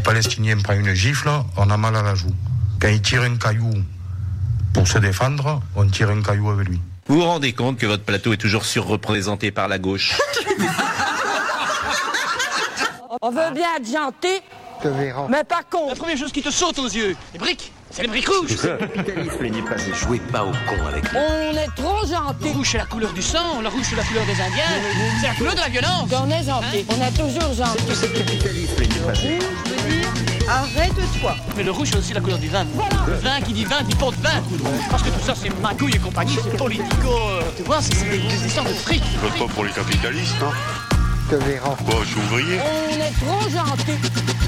Palestinien prend une gifle, on a mal à la joue. Quand il tire un caillou pour se défendre, on tire un caillou avec lui. Vous vous rendez compte que votre plateau est toujours surreprésenté par la gauche? On veut bien être gentil, mais pas con. La première chose qui te saute aux yeux, les briques, c'est les briques rouges. Le capitalisme n'est pas et jouez pas au con avec lui. On est trop gentil. Le rouge c'est la couleur du sang, la rouge c'est la couleur des Indiens, c'est la couleur de la violence. On est gentil, on est toujours gentil. C'est le capitalisme n'est pas Je veux dire, arrête-toi. Mais le rouge c'est aussi la couleur du vin. Le vin qui dit vin dit pot de vin. Parce que tout ça c'est magouille et compagnie, c'est politico. Tu vois, c'est des histoires de fric. Je vote pas pour les capitalistes, hein. Bon, je suis ouvrier. On est trop gentil.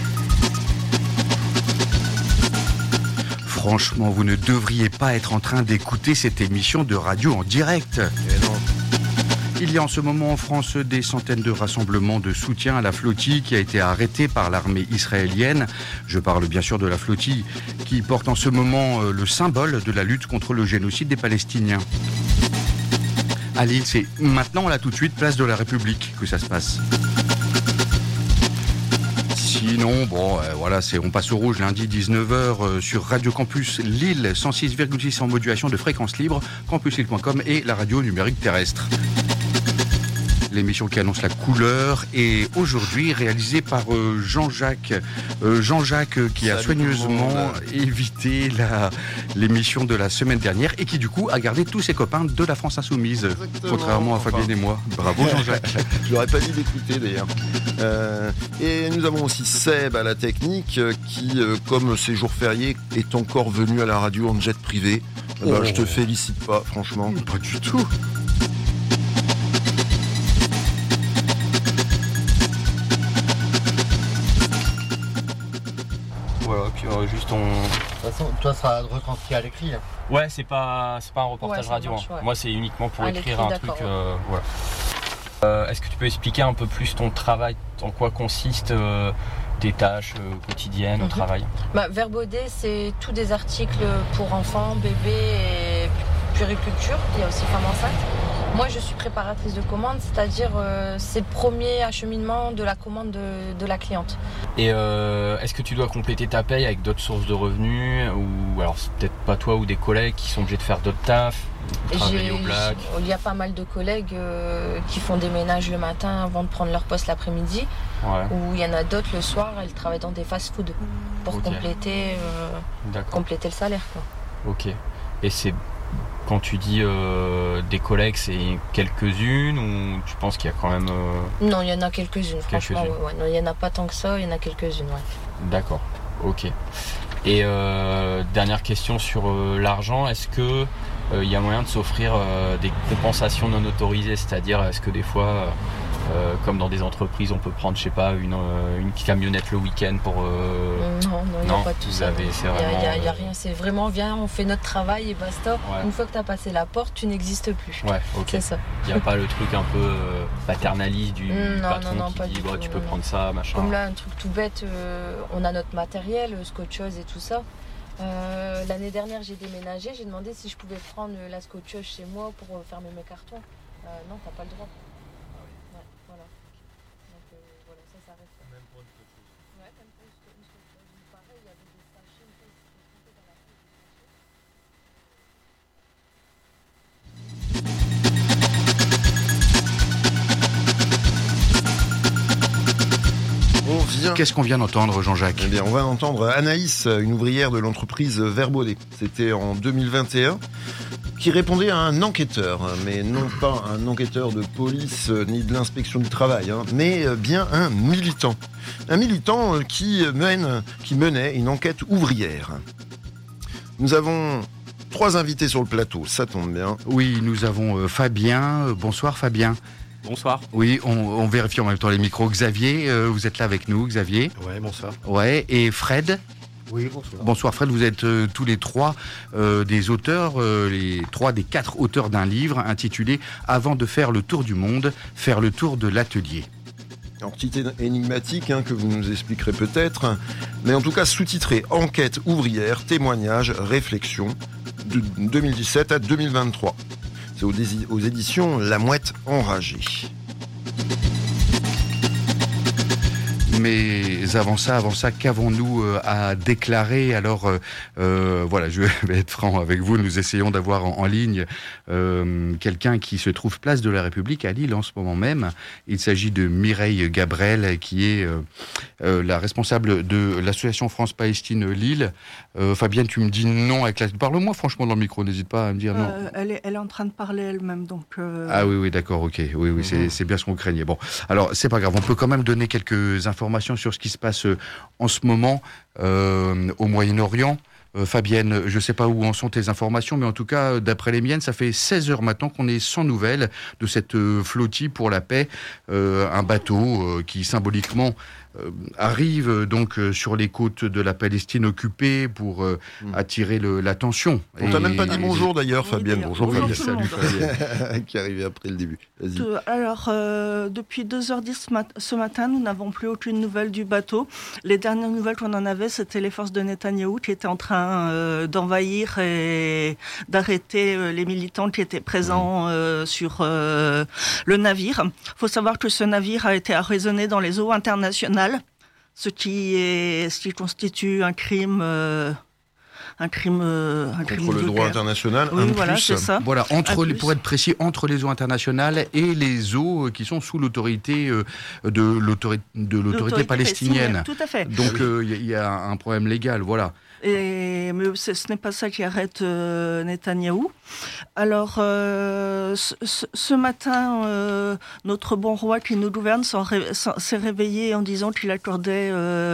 Franchement, vous ne devriez pas être en train d'écouter cette émission de radio en direct. Il y a en ce moment en France des centaines de rassemblements de soutien à la flottille qui a été arrêtée par l'armée israélienne. Je parle bien sûr de la flottille qui porte en ce moment le symbole de la lutte contre le génocide des Palestiniens. À Lille, c'est maintenant, là, tout de suite, place de la République que ça se passe. Sinon, bon, voilà, on passe au rouge lundi 19h sur Radio Campus Lille, 106,6 en modulation de fréquence libre, campuslille.com et la radio numérique terrestre. L'émission qui annonce la couleur est aujourd'hui réalisée par Jean-Jacques. Jean-Jacques qui a soigneusement évité l'émission de la semaine dernière et qui du coup a gardé tous ses copains de la France Insoumise. Exactement. Contrairement à Fabienne et moi. Bravo Jean-Jacques. Je l'aurais pas dit d'écouter d'ailleurs. Et nous avons aussi Seb à la technique qui, comme ces jours fériés, est encore venu à la radio en jet privé. Je te félicite pas, franchement. Pas du tout. Voilà, puis juste on... De toute façon, toi, ça sera retranscrit à l'écrit. Hein. Ouais, c'est pas un reportage radio. Marche, ouais. Moi, c'est uniquement pour écrire un truc. Ouais. Voilà. Est-ce que tu peux expliquer un peu plus ton travail, en quoi consiste tes tâches quotidiennes au travail? Verbaudet, c'est tous des articles pour enfants, bébés et puériculture. Il y a aussi femmes enceintes. Moi, je suis préparatrice de commande, c'est-à-dire c'est le premier acheminement de la commande de la cliente. Et est-ce que tu dois compléter ta paye avec d'autres sources de revenus? Ou alors c'est peut-être pas toi ou des collègues qui sont obligés de faire d'autres tafs, travailler au black? Il y a pas mal de collègues qui font des ménages le matin avant de prendre leur poste l'après-midi. Ouais. Ou il y en a d'autres le soir, elles travaillent dans des fast-food pour compléter le salaire, quoi. Ok. Et c'est... Quand tu dis des collègues, c'est quelques-unes ou tu penses qu'il y a quand même... Non, il y en a quelques-unes, franchement. Ouais. Non, il n'y en a pas tant que ça, il y en a quelques-unes, ouais. D'accord, ok. Et dernière question sur l'argent, est-ce que il y a moyen de s'offrir des compensations non autorisées? C'est-à-dire, est-ce que des fois, comme dans des entreprises, on peut prendre, je sais pas, une camionnette le week-end pour... Non, il n'y a pas tout ça. Il n'y a rien, c'est vraiment, viens, on fait notre travail et basta. Ouais. Une fois que tu as passé la porte, tu n'existes plus. Ouais, ok. C'est ça. Il n'y a pas le truc un peu paternaliste du patron qui dit, tu peux prendre ça, machin. Comme là, un truc tout bête, on a notre matériel, scotcheuse et tout ça. L'année dernière, j'ai déménagé, j'ai demandé si je pouvais prendre la scotcheuse chez moi pour fermer mes cartons. Non, t'as pas le droit. Qu'est-ce qu'on vient d'entendre, Jean-Jacques? Eh bien, on va entendre Anaïs, une ouvrière de l'entreprise Verbaudet. C'était en 2021, qui répondait à un enquêteur, mais non pas un enquêteur de police ni de l'inspection du travail, mais bien un militant. Un militant qui menait une enquête ouvrière. Nous avons 3 invités sur le plateau, ça tombe bien. Oui, nous avons Fabien. Bonsoir Fabien. Bonsoir. Oui, on vérifie en même temps les micros. Xavier, vous êtes là avec nous, Xavier. Ouais, bonsoir. Ouais, et Fred. Oui, bonsoir. Bonsoir Fred, vous êtes tous les 3 des auteurs, les 3 des 4 auteurs d'un livre intitulé « Avant de faire le tour du monde, faire le tour de l'atelier ». Alors, titre énigmatique que vous nous expliquerez peut-être, mais en tout cas sous-titré « Enquête ouvrière, témoignages, réflexions » de 2017 à 2023. C'est aux éditions La Mouette Enragée. Mais avant ça, qu'avons-nous à déclarer ? Alors, voilà, je vais être franc avec vous. Nous essayons d'avoir en ligne quelqu'un qui se trouve place de la République à Lille en ce moment même. Il s'agit de Mireille Gabrel, qui est la responsable de l'association France-Palestine Lille. Fabienne, tu me dis non avec la... Parle-moi franchement dans le micro, n'hésite pas à me dire non. Elle est en train de parler elle-même, donc... Ah oui, d'accord, ok. Oui, c'est bien ce qu'on craignait. Bon, alors, c'est pas grave, on peut quand même donner quelques informations sur ce qui se passe en ce moment au Moyen-Orient. Fabienne, je ne sais pas où en sont tes informations, mais en tout cas, d'après les miennes, ça fait 16 heures maintenant qu'on est sans nouvelles de cette flottille pour la paix, un bateau qui symboliquement arrive donc sur les côtes de la Palestine occupée pour attirer l'attention. On t'a même pas dit bonjour d'ailleurs, Fabienne. Bonjour Fabienne. Salut Fabienne. Qui est arrivé après le début. Vas-y. Alors, depuis 2h10 ce matin, nous n'avons plus aucune nouvelle du bateau. Les dernières nouvelles qu'on en avait, c'était les forces de Netanyahou qui étaient en train d'envahir et d'arrêter les militants qui étaient présents sur le navire. Il faut savoir que ce navire a été arraisonné dans les eaux internationales, ce qui constitue un crime contre le droit international. Oui, voilà, c'est ça. Voilà, pour être précis, entre les eaux internationales et les eaux qui sont sous l'autorité de l'autorité palestinienne. Tout à fait. Donc il y a un problème légal, voilà. Mais ce n'est pas ça qui arrête Netanyahou. Alors, ce matin, notre bon roi qui nous gouverne s'est réveillé en disant qu'il accordait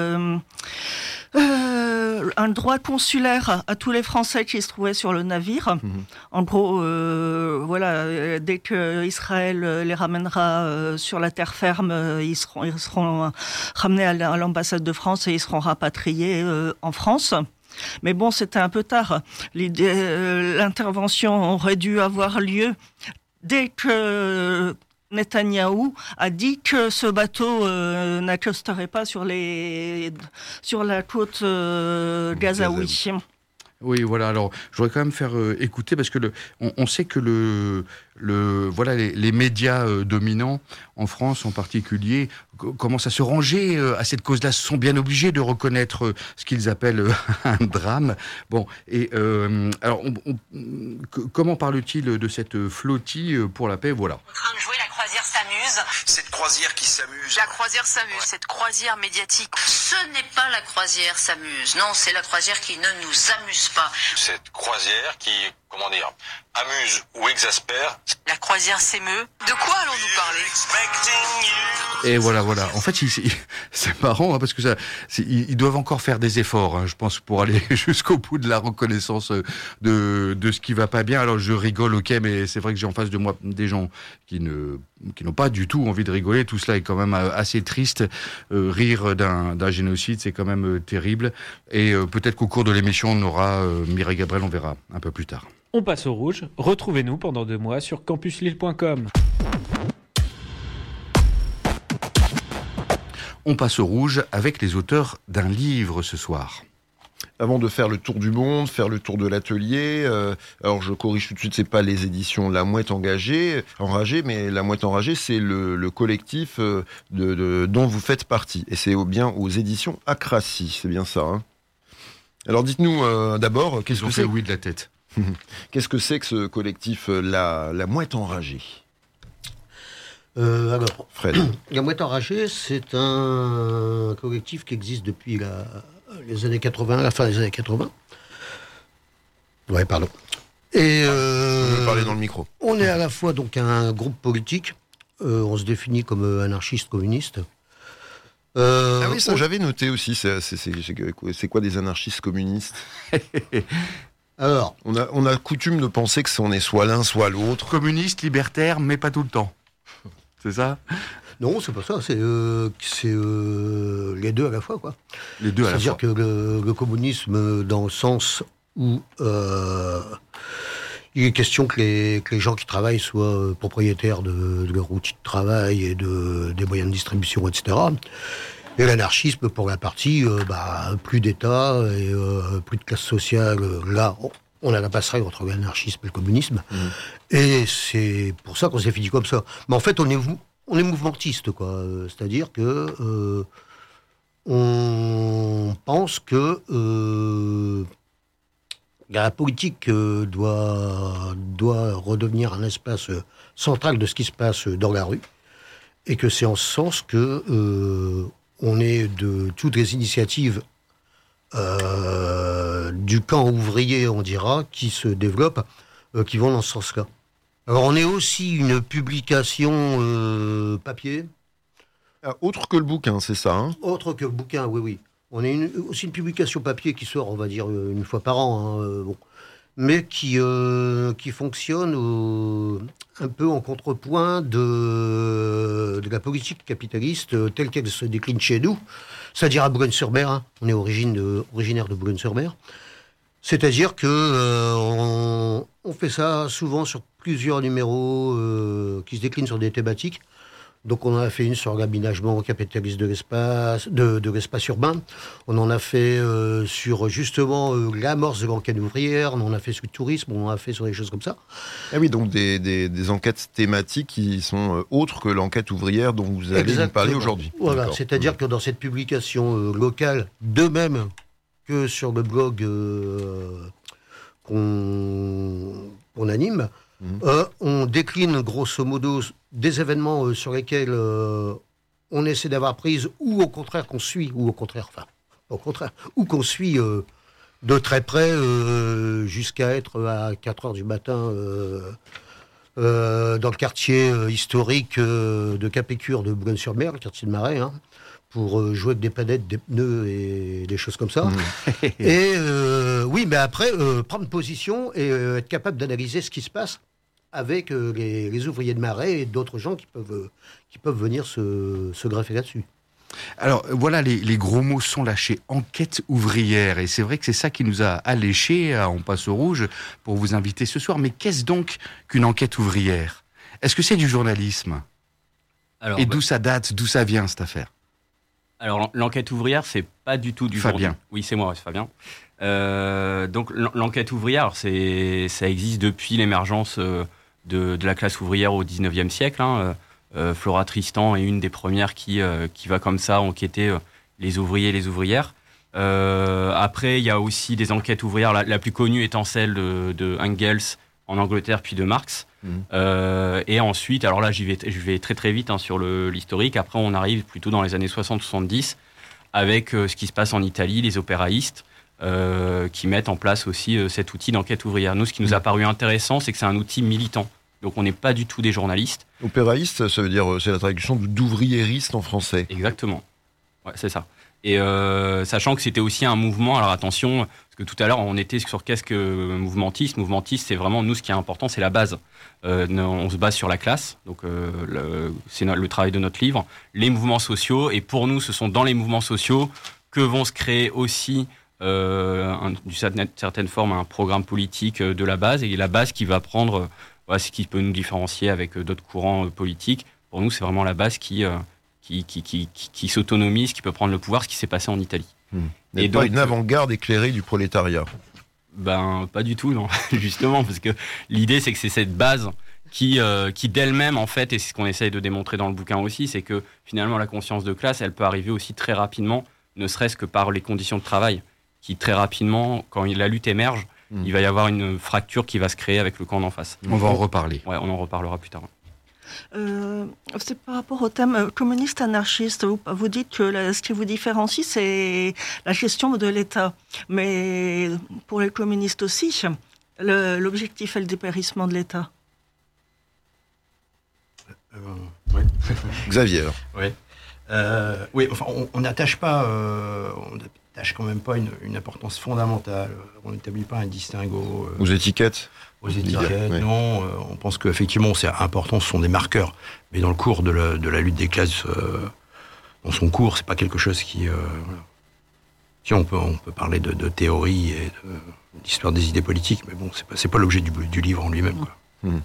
un droit consulaire à tous les Français qui se trouvaient sur le navire. En gros, voilà, dès que Israël les ramènera sur la terre ferme, ils seront ramenés à l'ambassade de France et ils seront rapatriés en France. Mais bon, c'était un peu tard. L'intervention aurait dû avoir lieu dès que Netanyahou a dit que ce bateau n'accosterait pas sur la côte gazaoui. Oui, voilà. Alors, je voudrais quand même faire écouter parce que on sait que voilà, les médias dominants en France en particulier commencent à se ranger à cette cause-là, sont bien obligés de reconnaître ce qu'ils appellent un drame. Bon, et alors, comment parle-t-il de cette flottille pour la paix ? Voilà. En train de jouer, la croisière s'amuse. Cette croisière qui s'amuse. La croisière s'amuse, cette croisière médiatique. Ce n'est pas la croisière s'amuse. Non, c'est la croisière qui ne nous amuse pas. Cette croisière qui, comment dire, amuse ou exaspère. La croisière s'émeut. De quoi allons-nous parler ? Et voilà. En fait, c'est marrant hein, parce que ils doivent encore faire des efforts, hein, je pense, pour aller jusqu'au bout de la reconnaissance de ce qui va pas bien. Alors, je rigole, ok, mais c'est vrai que j'ai en face de moi des gens qui n'ont pas du tout envie de rigoler. Tout cela est quand même assez triste. Rire d'un génocide, c'est quand même terrible. Et peut-être qu'au cours de l'émission, on aura Mireille Gabrel, on verra un peu plus tard. On passe au rouge. Retrouvez-nous pendant 2 mois sur campuslille.com. On passe au rouge avec les auteurs d'un livre ce soir. Avant de faire le tour du monde, faire le tour de l'atelier, alors je corrige tout de suite, c'est pas les éditions La Mouette Enragée, mais La Mouette Enragée, c'est le collectif dont vous faites partie. Et c'est bien aux éditions Acracy, c'est bien ça. Hein. Alors dites-nous d'abord, qu'est-ce que c'est ? Oui de la tête. Qu'est-ce que c'est que ce collectif La Mouette Enragée ? Alors, Fred. La Mouette Enragée, c'est un collectif qui existe depuis les années 80, la fin des années 80. Ouais, pardon. Et je veux parler dans le micro. On est à la fois donc un groupe politique, on se définit comme anarchiste communiste. Ah oui, ça j'avais noté aussi. C'est quoi des anarchistes communistes ? Alors, on a coutume de penser que on est soit l'un, soit l'autre. Communiste, libertaire, mais pas tout le temps. C'est ça ? Non, c'est pas ça. C'est les deux à la fois, quoi. Les deux à la fois. C'est-à-dire que le communisme, dans le sens où il est question que les gens qui travaillent soient propriétaires de leur outil de travail et des moyens de distribution, etc. Et l'anarchisme, pour la partie, plus d'État et plus de classe sociale. Là, on a la passerelle entre l'anarchisme et le communisme. Et c'est pour ça qu'on s'est fini comme ça. Mais en fait, on est mouvementiste, quoi. C'est-à-dire que on pense que la politique doit redevenir un espace central de ce qui se passe dans la rue, et que c'est en ce sens que on est de toutes les initiatives du camp ouvrier, on dira, qui se développent, qui vont dans ce sens-là. Alors on est aussi une publication papier. Autre que le bouquin, c'est ça, hein ? Autre que le bouquin, oui. On est aussi une publication papier qui sort, on va dire, une fois par an, bon. Mais qui fonctionne un peu en contrepoint de la politique capitaliste telle qu'elle se décline chez nous, c'est-à-dire à Boulogne-sur-Mer, hein. On est originaire de Boulogne-sur-Mer. C'est-à-dire que on fait ça souvent sur plusieurs numéros qui se déclinent sur des thématiques. Donc on en a fait une sur l'aménagement capitaliste de l'espace, de l'espace urbain. On en a fait sur justement l'amorce de l'enquête ouvrière. On en a fait sur le tourisme. On en a fait sur des choses comme ça. Ah oui, donc des enquêtes thématiques qui sont autres que l'enquête ouvrière dont vous allez nous parler aujourd'hui. Voilà, c'est-à-dire que dans cette publication locale, de même que sur le blog qu'on anime, on décline grosso modo des événements sur lesquels on essaie d'avoir prise, ou au contraire qu'on suit, ou qu'on suit de très près jusqu'à être à 4h du matin dans le quartier historique de Capécure de Boulogne-sur-Mer, le quartier de Marais, hein, pour jouer avec des panettes, des pneus et des choses comme ça. Et oui, mais après, prendre position et être capable d'analyser ce qui se passe avec les ouvriers de Marais et d'autres gens qui peuvent venir se greffer là-dessus. Alors voilà, les gros mots sont lâchés. Enquête ouvrière. Et c'est vrai que c'est ça qui nous a alléchés, on passe au rouge, pour vous inviter ce soir. Mais qu'est-ce donc qu'une enquête ouvrière ? Est-ce que c'est du journalisme ? Et d'où ça date, d'où ça vient cette affaire ? Alors l'enquête ouvrière, c'est pas du tout du Fabien. Oui, c'est moi, c'est Fabien. Donc l'enquête ouvrière, ça existe depuis l'émergence de la classe ouvrière au 19e siècle. Hein. Flora Tristan est une des premières qui va comme ça enquêter les ouvriers et les ouvrières. Après, il y a aussi des enquêtes ouvrières, la plus connue étant celle de Engels en Angleterre, puis de Marx. Et ensuite, alors là, je vais très très vite sur l'historique. Après, on arrive plutôt dans les années 60-70 avec ce qui se passe en Italie, les opéraïstes, qui mettent en place aussi cet outil d'enquête ouvrière. Nous, ce qui nous a paru intéressant, c'est que c'est un outil militant. Donc, on n'est pas du tout des journalistes. Opéraïste, ça veut dire, c'est la traduction d'ouvriériste en français. Exactement. Ouais, c'est ça. Et sachant que c'était aussi un mouvement, alors attention, parce que tout à l'heure, on était sur qu'est-ce que mouvmentiste. Mouvmentiste, c'est vraiment, nous, ce qui est important, c'est la base. On se base sur la classe, donc c'est le travail de notre livre. Les mouvements sociaux, et pour nous, ce sont dans les mouvements sociaux que vont se créer aussi d'une certaine forme un programme politique de la base, et la base qui va prendre ce qui peut nous différencier avec d'autres courants politiques. Pour nous, c'est vraiment la base qui s'autonomise, qui peut prendre le pouvoir, ce qui s'est passé en Italie. Et donc, une avant-garde éclairée du prolétariat. Ben, pas du tout, non. Justement, parce que l'idée, c'est que c'est cette base qui d'elle-même, en fait, et c'est ce qu'on essaye de démontrer dans le bouquin aussi, c'est que finalement, la conscience de classe, elle peut arriver aussi très rapidement, ne serait-ce que par les conditions de travail, qui très rapidement, quand la lutte émerge, il va y avoir une fracture qui va se créer avec le camp d'en face. On va en reparler. Ouais, on en reparlera plus tard. C'est par rapport au thème communiste anarchiste. Vous dites que ce qui vous différencie, c'est la gestion de l'État. Mais pour les communistes aussi, l'objectif est le dépérissement de l'État. Ouais. Xavier. Oui. Oui, enfin, on n'attache pas, on n'attache quand même pas une importance fondamentale. On n'établit pas un distinguo. Aux étiquettes. Aux étiquettes, oui. Non. On pense qu'effectivement, c'est important, ce sont des marqueurs. Mais dans le cours de la lutte des classes, dans son cours, c'est pas quelque chose qui... Si on peut parler de théorie et d'histoire des idées politiques, mais bon, c'est pas l'objet du livre en lui-même, quoi.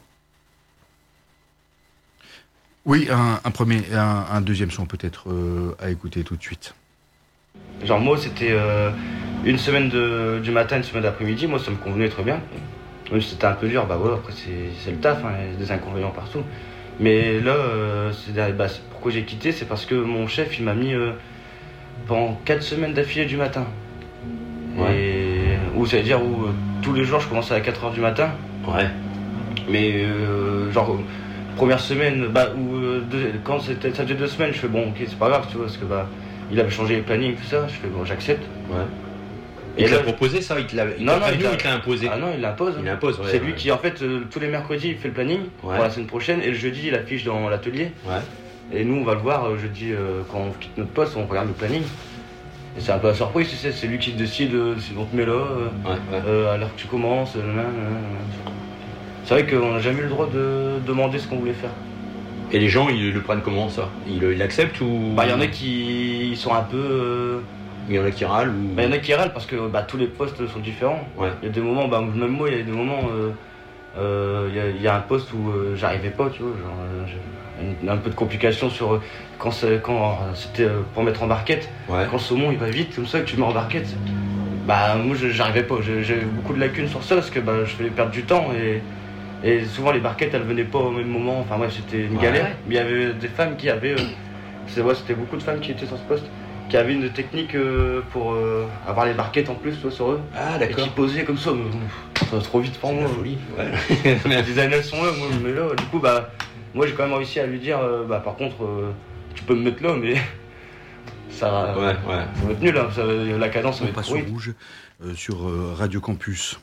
Oui, un deuxième son peut-être à écouter tout de suite. Genre moi, c'était une semaine du matin, une semaine d'après-midi, moi ça me convenait très bien. Même si c'était un peu dur, bah voilà, après c'est le taf, hein, il y a des inconvénients partout. Mais là, pourquoi j'ai quitté, c'est parce que mon chef, il m'a mis pendant 4 semaines d'affilée du matin. Ouais. Ou ça veut dire où tous les jours je commençais à 4h du matin. Ouais. Mais première semaine, quand ça faisait 2 semaines, je fais bon ok c'est pas grave tu vois parce que il avait changé les plannings tout ça, je fais bon j'accepte. Ouais. Et il t'a proposé ça, il te l'a imposé. Ah non, il l'impose. Il l'impose, ouais. C'est lui qui en fait tous les mercredis il fait le planning pour la semaine prochaine et le jeudi il affiche dans l'atelier. Ouais. Et nous on va le voir jeudi quand on quitte notre poste, on regarde le planning. Et c'est un peu la surprise, tu sais, c'est lui qui décide si on te met là, à l'heure que tu commences. C'est vrai qu'on n'a jamais eu le droit de demander ce qu'on voulait faire. Et les gens, ils le prennent comment ça ? Ils l'acceptent ou... Il y en a qui sont un peu... Il y en a qui râlent ou... Il y en a qui râlent parce que tous les postes sont différents. Ouais. Il y a des moments, même moi, il y a des moments... Il y a un poste où j'arrivais pas, tu vois, un peu de complications sur quand c'était pour mettre en barquette. Ouais. Quand le saumon il va vite comme ça que tu mets en barquette, moi j'arrivais pas. J'ai beaucoup de lacunes sur ça parce que je faisais perdre du temps et souvent les barquettes elles venaient pas au même moment. Enfin bref, c'était une galère. Mais il y avait des femmes qui avaient, c'était beaucoup de femmes qui étaient sur ce poste, qui avaient une technique pour avoir les barquettes en plus sur eux. Ah d'accord. Et qui posaient comme ça. Ça va trop vite pour moi. Folie. Ouais. Les années sont là, moi je me mets là. Du coup moi j'ai quand même réussi à lui dire par contre tu peux me mettre là mais ça va être nul là, la cadence va être trop rouge sur Radio Campus.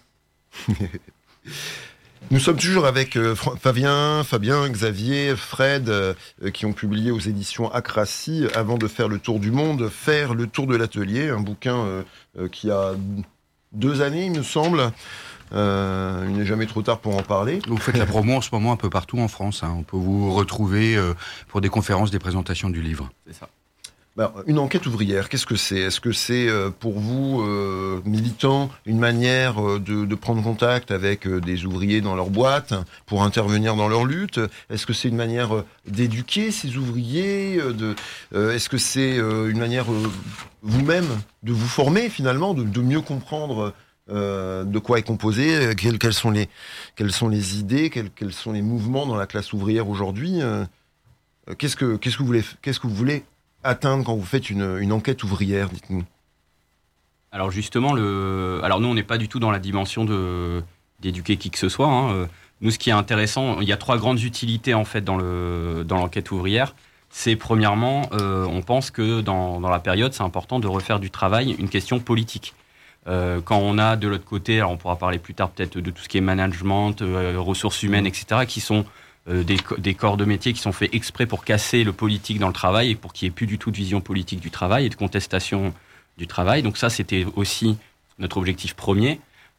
Nous sommes toujours avec Fabien, Xavier, Fred qui ont publié aux éditions Acracy avant de faire le tour du monde, faire le tour de l'atelier, un bouquin qui a 2 années il me semble. Il n'est jamais trop tard pour en parler. Vous faites la promo en ce moment un peu partout en France. On peut vous retrouver pour des conférences, des présentations du livre. C'est ça. Une enquête ouvrière, qu'est-ce que c'est ? Est-ce que c'est pour vous, militants, une manière de prendre contact avec des ouvriers dans leur boîte pour intervenir dans leur lutte ? Est-ce que c'est une manière d'éduquer ces ouvriers est-ce que c'est une manière vous-même de vous former finalement, de mieux comprendre de quoi est composé, quelles sont les idées, quels sont les mouvements dans la classe ouvrière aujourd'hui. Qu'est-ce que vous voulez atteindre quand vous faites une enquête ouvrière, dites-nous. Alors justement, alors nous on n'est pas du tout dans la dimension d'éduquer qui que ce soit. Nous, ce qui est intéressant, il y a 3 grandes utilités en fait dans l'enquête ouvrière. C'est premièrement, on pense que dans la période, c'est important de refaire du travail une question politique. Quand on a de l'autre côté, alors on pourra parler plus tard peut-être de tout ce qui est management, ressources humaines, etc., qui sont des corps de métier qui sont faits exprès pour casser le politique dans le travail et pour qu'il n'y ait plus du tout de vision politique du travail et de contestation du travail. Donc ça, c'était aussi notre objectif premier,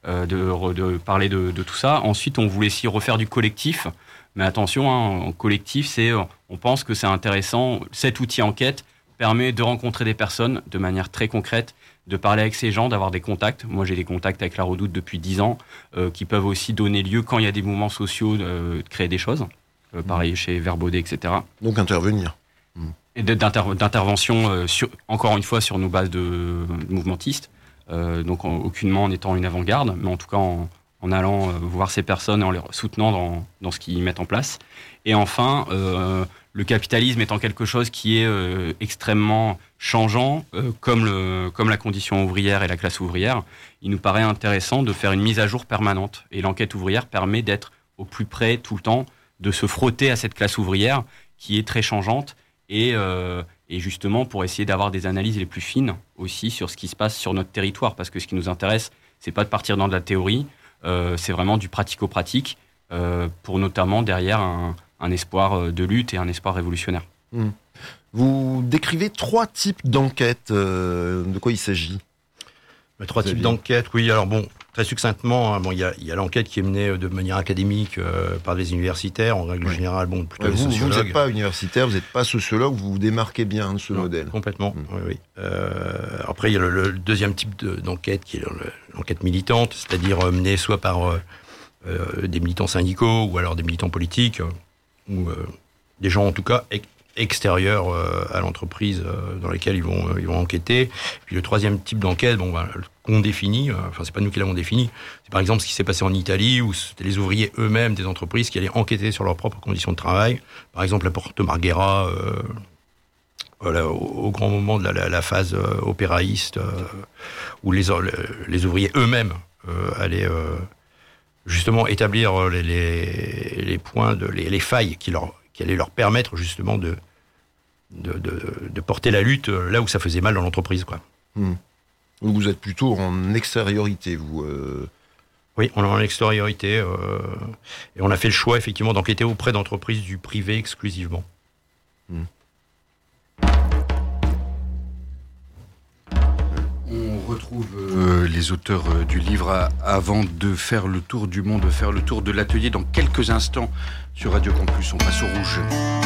de parler de tout ça. Ensuite, on voulait aussi refaire du collectif. Mais attention, en collectif, on pense que c'est intéressant. Cet outil enquête permet de rencontrer des personnes de manière très concrète, de parler avec ces gens, d'avoir des contacts. Moi, j'ai des contacts avec la Redoute depuis 10 ans, qui peuvent aussi donner lieu, quand il y a des mouvements sociaux, de créer des choses. Pareil chez Verbaudet, etc. Donc intervenir. Et d'intervention, encore une fois, sur nos bases de mouvementistes. Donc aucunement en étant une avant-garde, mais en tout cas en allant voir ces personnes et en les soutenant dans ce qu'ils mettent en place. Et enfin, le capitalisme étant quelque chose qui est extrêmement changeant, comme la condition ouvrière et la classe ouvrière, il nous paraît intéressant de faire une mise à jour permanente. Et l'enquête ouvrière permet d'être au plus près tout le temps, de se frotter à cette classe ouvrière qui est très changeante et justement pour essayer d'avoir des analyses les plus fines aussi sur ce qui se passe sur notre territoire, parce que ce qui nous intéresse, c'est pas de partir dans de la théorie, c'est vraiment du pratico-pratique pour notamment derrière un espoir de lutte et un espoir révolutionnaire. Vous décrivez 3 types d'enquêtes. De quoi il s'agit ? 3 types d'enquêtes, oui. Alors bon, très succinctement, il y a l'enquête qui est menée de manière académique par des universitaires, en règle générale, plutôt des sociologues. Vous n'êtes pas universitaire, vous n'êtes pas sociologue, vous vous démarquez bien de ce modèle. Complètement, oui. Après, il y a le deuxième type d'enquête qui est l'enquête militante, c'est-à-dire menée soit par des militants syndicaux ou alors des militants politiques, ou des gens en tout cas extérieurs à l'entreprise dans laquelle ils vont enquêter. Puis le troisième type d'enquête, qu'on définit, c'est pas nous qui l'avons défini, c'est par exemple ce qui s'est passé en Italie, où c'était les ouvriers eux-mêmes des entreprises qui allaient enquêter sur leurs propres conditions de travail. Par exemple, la Porte Marghera au grand moment de la phase opéraïste, où les ouvriers eux-mêmes allaient justement établir les points, les failles qui allaient leur permettre justement de porter la lutte là où ça faisait mal dans l'entreprise, quoi. Vous êtes plutôt en extériorité, vous Oui, on est en extériorité, et on a fait le choix effectivement d'enquêter auprès d'entreprises du privé exclusivement. On retrouve les auteurs du livre avant de faire le tour du monde, faire le tour de l'atelier dans quelques instants sur Radio Campus. On passe au rouge.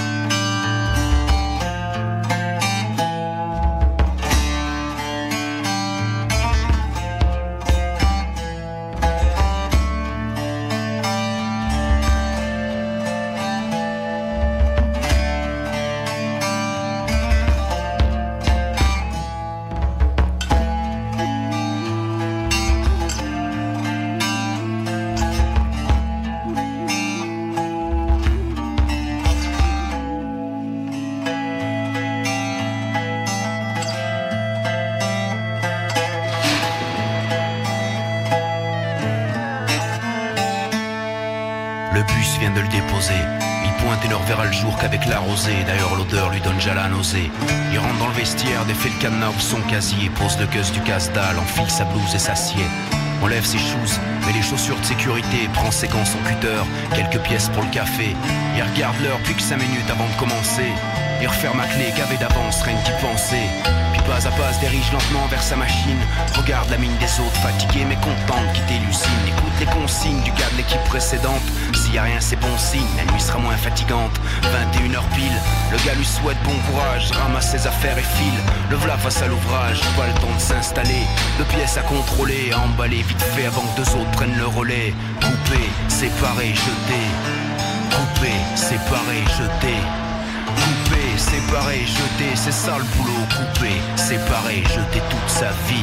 Qu'avec la rosée, d'ailleurs l'odeur lui donne déjà la nausée. Il rentre dans le vestiaire, défait le cadenas ou son casier, pose le gueuse du casse-dalle, enfile sa blouse et s'assied. Enlève ses shoes, met les chaussures de sécurité, prend ses gants, son cutter, quelques pièces pour le café. Il regarde l'heure, plus que 5 minutes avant de commencer. Il referme ma clé, gavé d'avance, rien qu'y penser. Puis pas à pas se dirige lentement vers sa machine. Regarde la mine des autres, fatigué mais content de quitter l'usine. Écoute les consignes du gars de l'équipe précédente. S'il y a rien c'est bon signe, la nuit sera moins fatigante. 21h pile, le gars lui souhaite bon courage. Ramasse ses affaires et file, le v'là face à l'ouvrage. Pas le temps de s'installer, de pièces à contrôler, à emballer vite fait avant que 2 autres prennent le relais. Couper, séparer, jeter. Couper, séparer, jeter. Couper, séparer, jeter, c'est ça le boulot. Couper, séparer, jeter toute sa vie.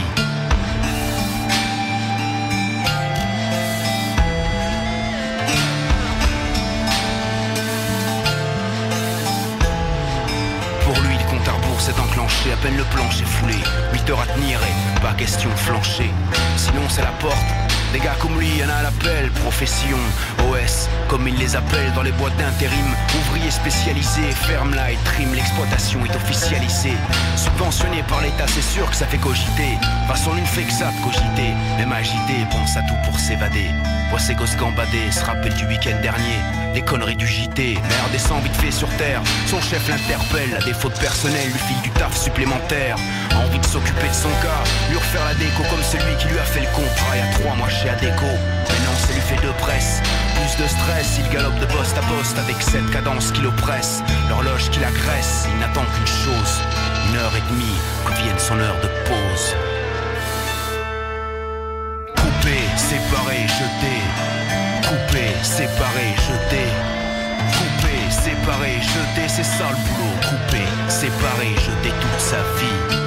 Pour lui, le compte à rebours s'est enclenché, à peine le plancher foulé. 8 heures à tenir et pas question de flancher. Sinon c'est la porte. Des gars comme lui, y'en a à l'appel, profession, OS, comme ils les appellent dans les boîtes d'intérim. Ouvriers spécialisés, ferme là et trim, l'exploitation est officialisée. Subventionné par l'État, c'est sûr que ça fait cogiter. Façon l'une fait que ça de cogiter, même agité, pense à tout pour s'évader. Voit ses gosses gambadés, se rappelle du week-end dernier, les conneries du JT. Mère descend vite fait sur terre, son chef l'interpelle, à défaut de personnel, lui file du taf supplémentaire. A envie de s'occuper de son cas, lui refaire la déco comme celui qui lui a fait le contrat il y a 3 mois chez Adéco. Maintenant ça lui fait 2 presses, plus de stress, il galope de poste à poste avec cette cadence qui l'oppresse. L'horloge qui l'agresse, il n'attend qu'une chose, 1h30, que vienne son heure de pause. Couper, séparer, jeter. Couper, séparer, jeter. Couper, séparer, jeter, c'est ça le boulot. Couper, séparer, jeter toute sa vie.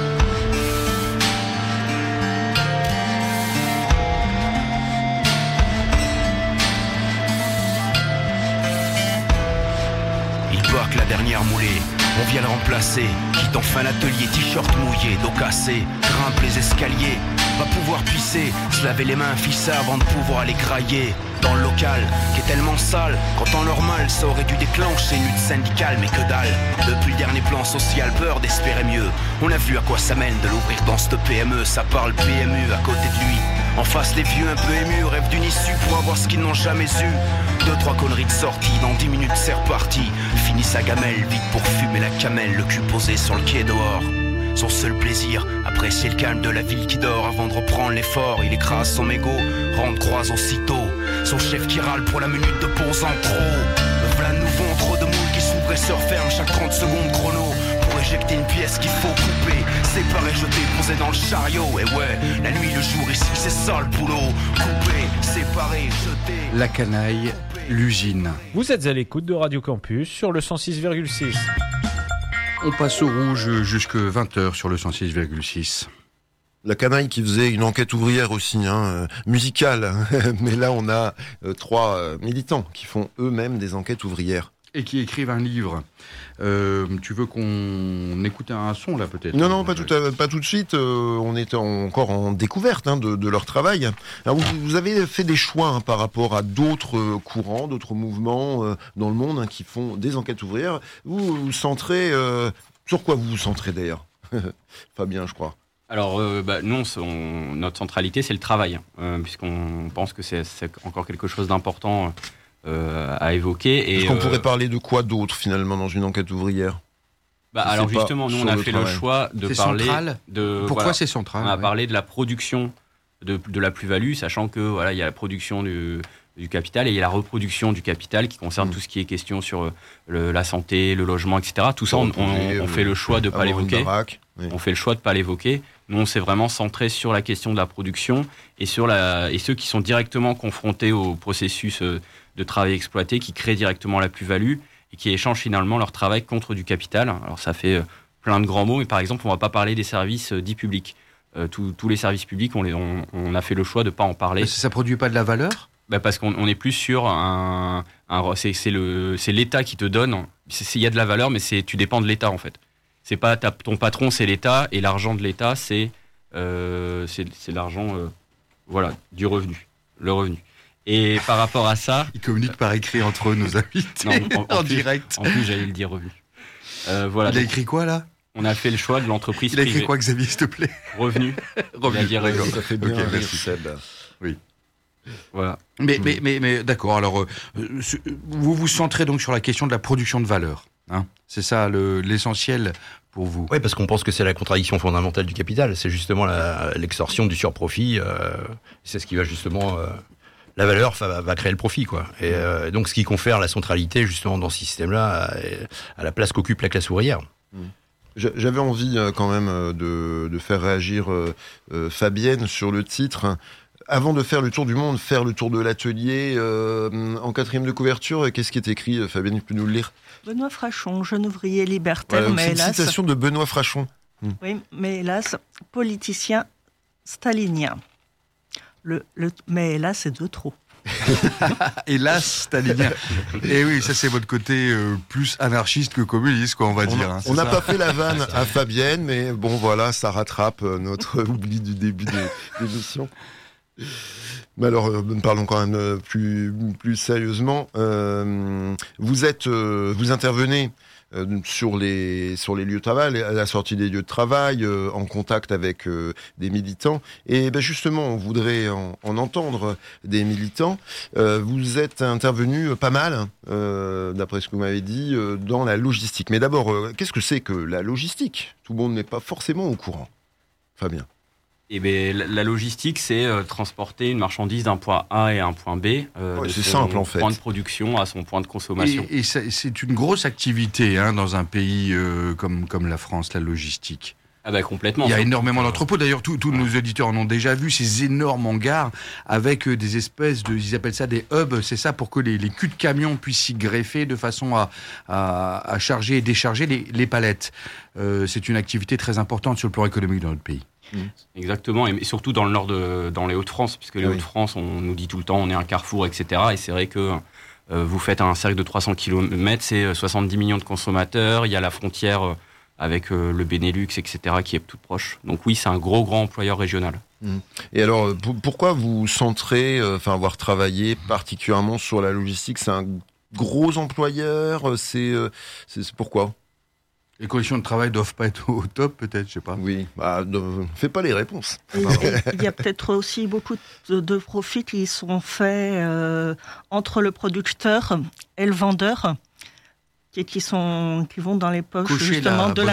Il bac la dernière moulée, on vient le remplacer. Quitte enfin l'atelier, t-shirt mouillé, dos cassé. Grimpe les escaliers, va pouvoir pisser, se laver les mains, fissa avant de pouvoir aller grailler. Dans le local, qui est tellement sale, qu'en temps normal, ça aurait dû déclencher une lutte syndicale, mais que dalle. Depuis le dernier plan social, peur d'espérer mieux. On a vu à quoi ça mène de l'ouvrir dans cette PME, ça parle PMU à côté de lui. En face, les vieux un peu émus rêvent d'une issue pour avoir ce qu'ils n'ont jamais eu. 2-3 conneries de sortie, dans 10 minutes c'est reparti. Finit sa gamelle, vite pour fumer la camelle, le cul posé sur le quai dehors. Son seul plaisir, apprécier le calme de la ville qui dort avant de reprendre l'effort. Il écrase son mégot, rentre croise aussitôt. Son chef qui râle pour la minute de pause en trop. Le v'là nouveau, trop de moules qui s'ouvrent et se referment chaque 30 secondes chrono. Pour éjecter une pièce qu'il faut couper, séparer, jeter, poser dans le chariot. Et ouais, la nuit, le jour ici, c'est ça le boulot. Couper, séparer, jeter. La canaille, l'usine. Vous êtes à l'écoute de Radio Campus sur le 106,6. On passe au rouge jusque 20h sur le 106,6. La canaille qui faisait une enquête ouvrière aussi, musicale. Mais là, on a 3 militants qui font eux-mêmes des enquêtes ouvrières. et qui écrivent un livre. Tu veux qu'on écoute un son, là, peut-être ? Non, pas tout de suite. On est encore en découverte de leur travail. Alors, vous avez fait des choix par rapport à d'autres courants, d'autres mouvements dans le monde qui font des enquêtes ouvrières. Vous vous centrez... sur quoi vous vous centrez, d'ailleurs ? Fabien, je crois. Alors, nous, notre centralité, c'est le travail, puisqu'on pense que c'est encore quelque chose d'important à évoquer. Est-ce qu'on pourrait parler de quoi d'autre, finalement, dans une enquête ouvrière ? Alors justement, nous, on a fait le choix de parler... Central Pourquoi c'est central ? On a parlé de la production de la plus-value, sachant que il y a la production du capital et il y a la reproduction du capital qui concerne tout ce qui est question sur la santé, le logement, etc. Tout ça, on fait le choix de ne pas l'évoquer. On fait le choix de ne pas l'évoquer. Nous, on s'est vraiment centré sur la question de la production et sur et ceux qui sont directement confrontés au processus de travail exploité, qui créent directement la plus-value et qui échangent finalement leur travail contre du capital. Alors ça fait plein de grands mots, mais par exemple, on ne va pas parler des services dits publics. Tous les services publics, on a fait le choix de ne pas en parler. Ça ne produit pas de la valeur ? Parce qu'on est plus sur c'est l'État qui te donne. Il y a de la valeur, mais tu dépends de l'État en fait. C'est pas ton patron, c'est l'État, et l'argent de l'État, c'est l'argent du revenu, le revenu. Et par rapport à ça, ils communiquent par écrit entre eux, nos invités, en direct. En plus, j'allais le dire revenu. Il a écrit quoi là ? On a fait le choix de l'entreprise privée. Il a écrit quoi, Xavier, s'il te plaît ? Revenu. Revenu. Ça fait bien rire, Seb. Oui. Voilà. Mais d'accord, alors vous vous centrez donc sur la question de la production de valeur. Hein, c'est ça l'essentiel pour vous. Oui, parce qu'on pense que c'est la contradiction fondamentale du capital. C'est justement l'extorsion du surprofit. C'est ce qui va justement... la valeur va créer le profit, quoi. Et donc, ce qui confère la centralité, justement, dans ce système-là, à la place qu'occupe la classe ouvrière. J'avais envie, quand même, de faire réagir Fabienne sur le titre. Avant de faire le tour du monde, faire le tour de l'atelier, en 4e de couverture, qu'est-ce qui est écrit, Fabienne, tu peux nous le lire ? Benoît Frachon, jeune ouvrier libertaire, mais c'est hélas... une citation de Benoît Frachon. Oui, mais hélas, politicien stalinien. Mais hélas, c'est de trop. Hélas, stalinien. Et oui, ça c'est votre côté plus anarchiste que communiste, quoi, on va dire. On n'a pas fait la vanne à Fabienne, mais bon, voilà, ça rattrape notre oubli du début de l'émission. Mais alors, parlons quand même plus sérieusement. Vous intervenez sur les lieux de travail, à la sortie des lieux de travail, en contact avec des militants. Et justement, on voudrait en entendre des militants. Vous êtes intervenu pas mal, d'après ce que vous m'avez dit, dans la logistique. Mais d'abord, qu'est-ce que c'est que la logistique ? Tout le monde n'est pas forcément au courant. Fabien. La logistique, c'est transporter une marchandise d'un point A et un point B, c'est simple en fait. Point de production à son point de consommation. Et c'est une grosse activité dans un pays comme la France, la logistique. Complètement. Il y a énormément d'entrepôts. D'ailleurs, tous nos auditeurs en ont déjà vu, ces énormes hangars avec des espèces ils appellent ça des hubs, c'est ça, pour que les culs de camions puissent s'y greffer de façon à charger et décharger les palettes. C'est une activité très importante sur le plan économique dans notre pays. Exactement, et surtout dans le nord, dans les Hauts-de-France, puisque les Hauts-de-France, on nous dit tout le temps, on est un carrefour, etc. Et c'est vrai que vous faites un cercle de 300 km, c'est 70 millions de consommateurs, il y a la frontière avec le Benelux, etc., qui est toute proche. Donc oui, c'est un grand employeur régional. Et alors, pourquoi vous centrez, avoir travaillé particulièrement sur la logistique ? C'est un gros employeur, c'est pourquoi ? Les conditions de travail doivent pas être au top, peut-être, je sais pas. Oui, fais pas les réponses. Il y a peut-être aussi beaucoup de profits qui sont faits entre le producteur et le vendeur, qui vont dans les poches justement de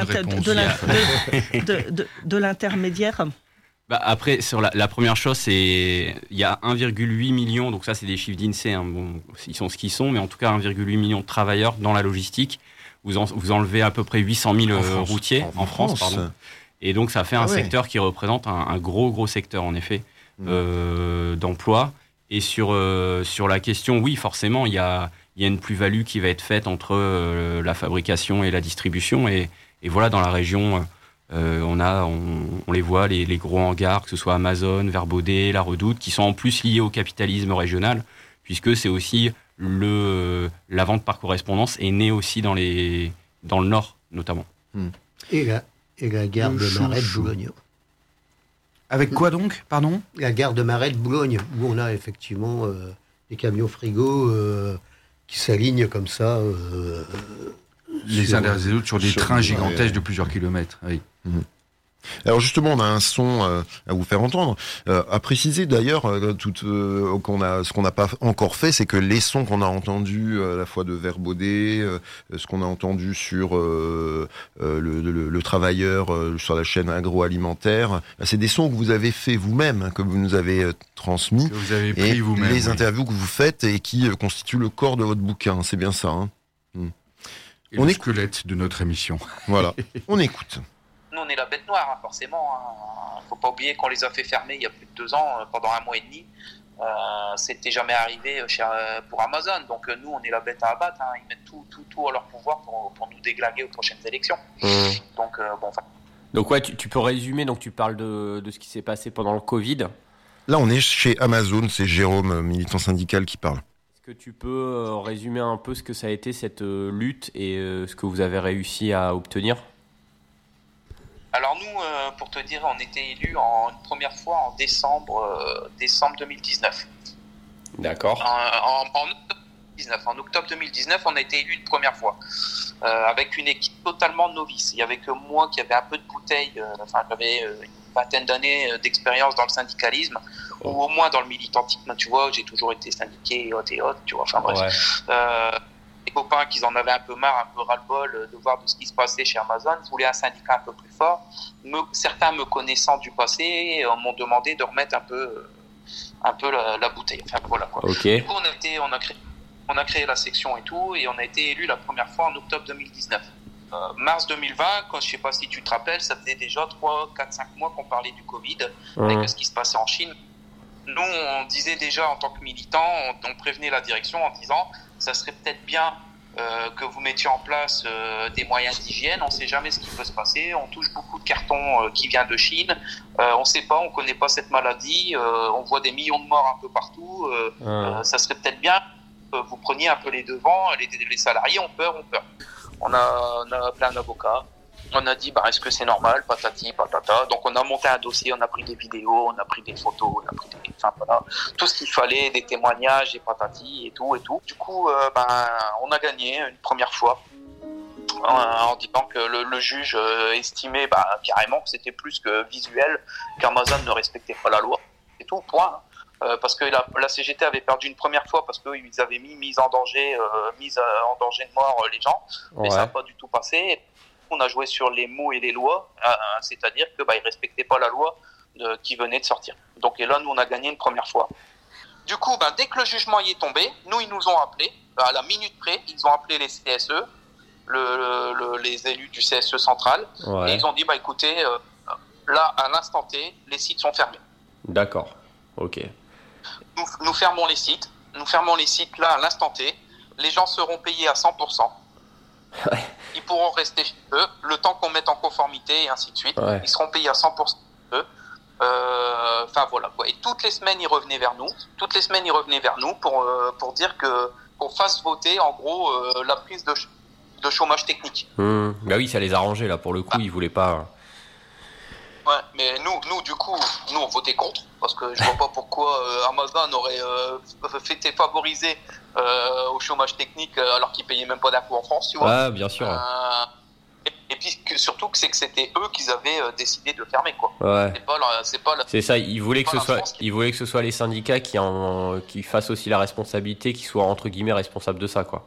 l'intermédiaire. Après, sur la première chose, il y a 1,8 million, donc ça c'est des chiffres d'INSEE, ils sont ce qu'ils sont, mais en tout cas 1,8 million de travailleurs dans la logistique. Vous enlevez à peu près 800 000 routiers en France. Et donc ça fait un secteur qui représente un gros secteur en effet d'emploi. Et sur la question, oui, forcément, il y a une plus-value qui va être faite entre la fabrication et la distribution. Et voilà, dans la région, on les voit, les gros hangars, que ce soit Amazon, Verbaudet, La Redoute, qui sont en plus liés au capitalisme régional, puisque c'est aussi la vente par correspondance est née aussi dans le Nord, notamment. Et la gare de Marais de Boulogne. Avec quoi donc, pardon ? La gare de Marais de Boulogne, où on a effectivement des camions frigos qui s'alignent comme ça. Les uns derrière les autres sur des trains gigantesques de plusieurs kilomètres. Oui. Alors justement, on a un son à vous faire entendre. À préciser d'ailleurs, ce qu'on n'a pas encore fait, c'est que les sons qu'on a entendus à la fois de Verbaudet, ce qu'on a entendu sur le travailleur sur la chaîne agroalimentaire, c'est des sons que vous avez fait vous-même, que vous nous avez transmis, que vous avez pris vous-même, les interviews que vous faites et qui constituent le corps de votre bouquin. C'est bien ça. Hein. Et le squelette de notre émission. Voilà, on écoute. Nous, on est la bête noire, forcément. Faut pas oublier qu'on les a fait fermer il y a plus de 2 ans, pendant 1 mois et demi. C'était jamais arrivé pour Amazon. Donc nous, on est la bête à abattre. Ils mettent tout à leur pouvoir pour nous déglinguer aux prochaines élections. Donc ouais, tu peux résumer. Donc tu parles de ce qui s'est passé pendant le Covid. Là, on est chez Amazon. C'est Jérôme, militant syndical, qui parle. Est-ce que tu peux résumer un peu ce que ça a été cette lutte et ce que vous avez réussi à obtenir ? Alors nous, pour te dire, on était élus une première fois en décembre 2019. D'accord. En octobre 2019, on a été élus une première fois, avec une équipe totalement novice. Il n'y avait que moi qui avait un peu de bouteille, j'avais une vingtaine d'années d'expérience dans le syndicalisme, ou au moins dans le militantisme, tu vois, j'ai toujours été syndiqué, tu vois, enfin bref. Ouais. Les copains qui en avaient un peu marre, un peu ras-le-bol de voir de ce qui se passait chez Amazon, voulaient un syndicat un peu plus fort. Certains me connaissant du passé m'ont demandé de remettre un peu la bouteille. Enfin voilà quoi. Okay. Du coup on a créé la section et tout, et on a été élu la première fois en octobre 2019. Mars 2020, quand je sais pas si tu te rappelles, ça faisait déjà 3, 4, 5 mois qu'on parlait du Covid, avec ce qui se passait en Chine. Nous, on disait déjà en tant que militants, on prévenait la direction en disant ça serait peut-être bien que vous mettiez en place des moyens d'hygiène. On ne sait jamais ce qui peut se passer. On touche beaucoup de cartons qui viennent de Chine. On ne sait pas, on ne connaît pas cette maladie. On voit des millions de morts un peu partout. Ça serait peut-être bien que vous preniez un peu les devants. Les salariés ont peur. On a plein d'avocats. On a dit, est-ce que c'est normal, patati, patata. Donc on a monté un dossier, on a pris des vidéos, on a pris des photos, on a pris tout ce qu'il fallait, des témoignages, des patati et tout. Du coup, on a gagné une première fois en disant que le juge estimait carrément que c'était plus que visuel, qu'Amazon ne respectait pas la loi. C'est tout, point. Parce que la CGT avait perdu une première fois parce qu'ils avaient mise en danger de mort les gens, mais ça n'a pas du tout passé. On a joué sur les mots et les lois, c'est-à-dire que ils respectaient pas la loi qui venait de sortir. Donc et là, nous on a gagné une première fois. Du coup, dès que le jugement y est tombé, nous ils nous ont appelés à la minute près. Ils ont appelé les CSE, les élus du CSE central, et ils ont dit écoutez, là à l'instant T, les sites sont fermés. D'accord. Ok. Nous fermons les sites. Nous fermons les sites là à l'instant T. Les gens seront payés à 100%. Ils pourront rester chez eux le temps qu'on mette en conformité et ainsi de suite. Ils seront payés à 100% eux. Voilà quoi. Et toutes les semaines ils revenaient vers nous pour dire qu'on fasse voter en gros la prise de chômage technique. Oui, ça les arrangeait là pour le coup. Ils voulaient pas. Ouais, mais nous du coup, on votait contre parce que je vois pas pourquoi Amazon aurait été favorisé au chômage technique alors qu'ils payaient même pas d'impôts en France, tu vois. Ah, bien sûr. Et puis surtout que c'était eux qui avaient décidé de fermer quoi. Ouais. C'est ça. Ils voulaient que ce soit les syndicats qui fassent aussi la responsabilité, qui soient entre guillemets responsables de ça quoi.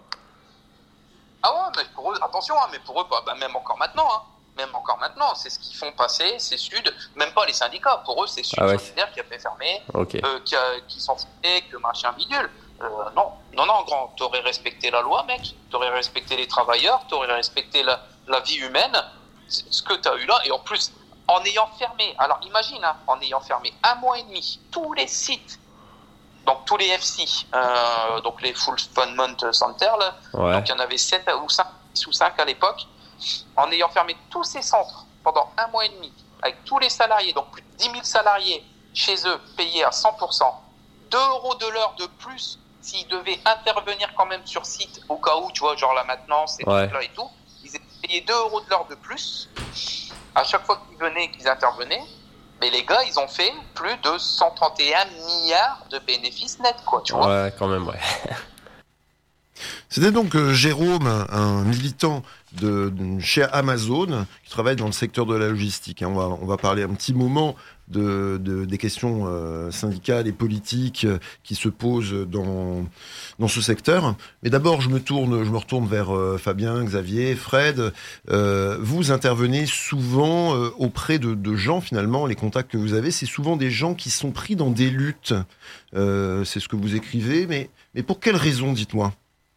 Ah ouais, mais pour eux, attention, mais pour eux, même encore maintenant, c'est ce qu'ils font passer, c'est Sud, même pas les syndicats, pour eux c'est Sud Solidaire qui a fait fermer, qui s'en foutait, que machin bidule. Non, grand, t'aurais respecté la loi, mec, t'aurais respecté les travailleurs, t'aurais respecté la vie humaine, ce que t'as eu là, et en plus, en ayant fermé, alors imagine, en ayant fermé 1 mois et demi, tous les sites, donc tous les FC, donc les Fulfillment Center, là, donc il y en avait 7 ou 5 à l'époque, en ayant fermé tous ces centres pendant 1 mois et demi, avec tous les salariés, donc plus de 10 000 salariés chez eux, payés à 100%, 2 € de l'heure de plus s'ils devaient intervenir quand même sur site, au cas où, tu vois, genre la maintenance et tout là et tout, ils étaient payés 2 € de l'heure de plus à chaque fois qu'ils venaient et qu'ils intervenaient. Mais les gars, ils ont fait plus de 131 milliards de bénéfices nets, quoi, tu vois. Ouais, quand même, ouais. C'était donc Jérôme, un militant de chez Amazon, qui travaille dans le secteur de la logistique. On va parler un petit moment des questions syndicales et politiques qui se posent dans ce secteur. Mais d'abord, je me retourne vers Fabien, Xavier, Fred. Vous intervenez souvent auprès de gens, finalement, les contacts que vous avez, c'est souvent des gens qui sont pris dans des luttes. C'est ce que vous écrivez, mais pour quelles raisons, dites-moi ?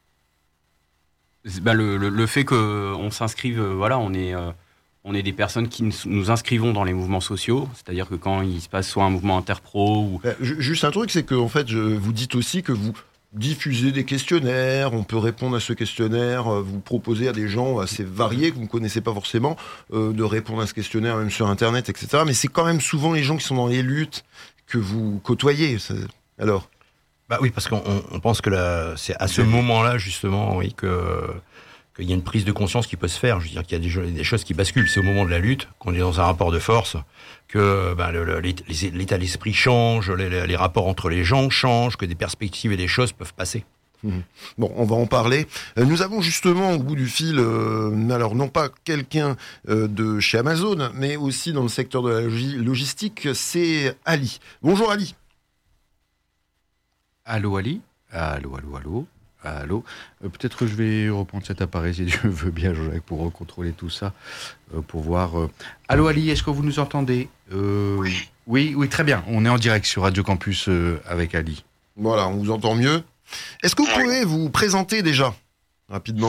Le fait qu'on s'inscrive, on est des personnes qui nous inscrivons dans les mouvements sociaux, c'est-à-dire que quand il se passe soit un mouvement interpro ou... Juste un truc, c'est que en fait, vous dites aussi que vous diffusez des questionnaires, on peut répondre à ce questionnaire, vous proposez à des gens assez variés que vous ne connaissez pas forcément de répondre à ce questionnaire même sur Internet, etc. Mais c'est quand même souvent les gens qui sont dans les luttes que vous côtoyez. Alors oui, parce qu'on pense que c'est à ce moment-là, justement, oui, qu'il y a une prise de conscience qui peut se faire. Je veux dire qu'il y a des choses qui basculent. C'est au moment de la lutte, qu'on est dans un rapport de force, que l'état d'esprit change, les rapports entre les gens changent, que des perspectives et des choses peuvent passer. Bon, on va en parler. Nous avons justement au bout du fil, alors non pas quelqu'un de chez Amazon, mais aussi dans le secteur de la logistique, c'est Ali. Bonjour Ali. Allô Ali ? Allô. Peut-être que je vais reprendre cet appareil si Dieu veut bien, Jacques, pour contrôler tout ça, pour voir. Allô Ali, est-ce que vous nous entendez ? Oui, très bien. On est en direct sur Radio Campus avec Ali. Voilà, on vous entend mieux. Est-ce que vous pouvez vous présenter déjà, rapidement ?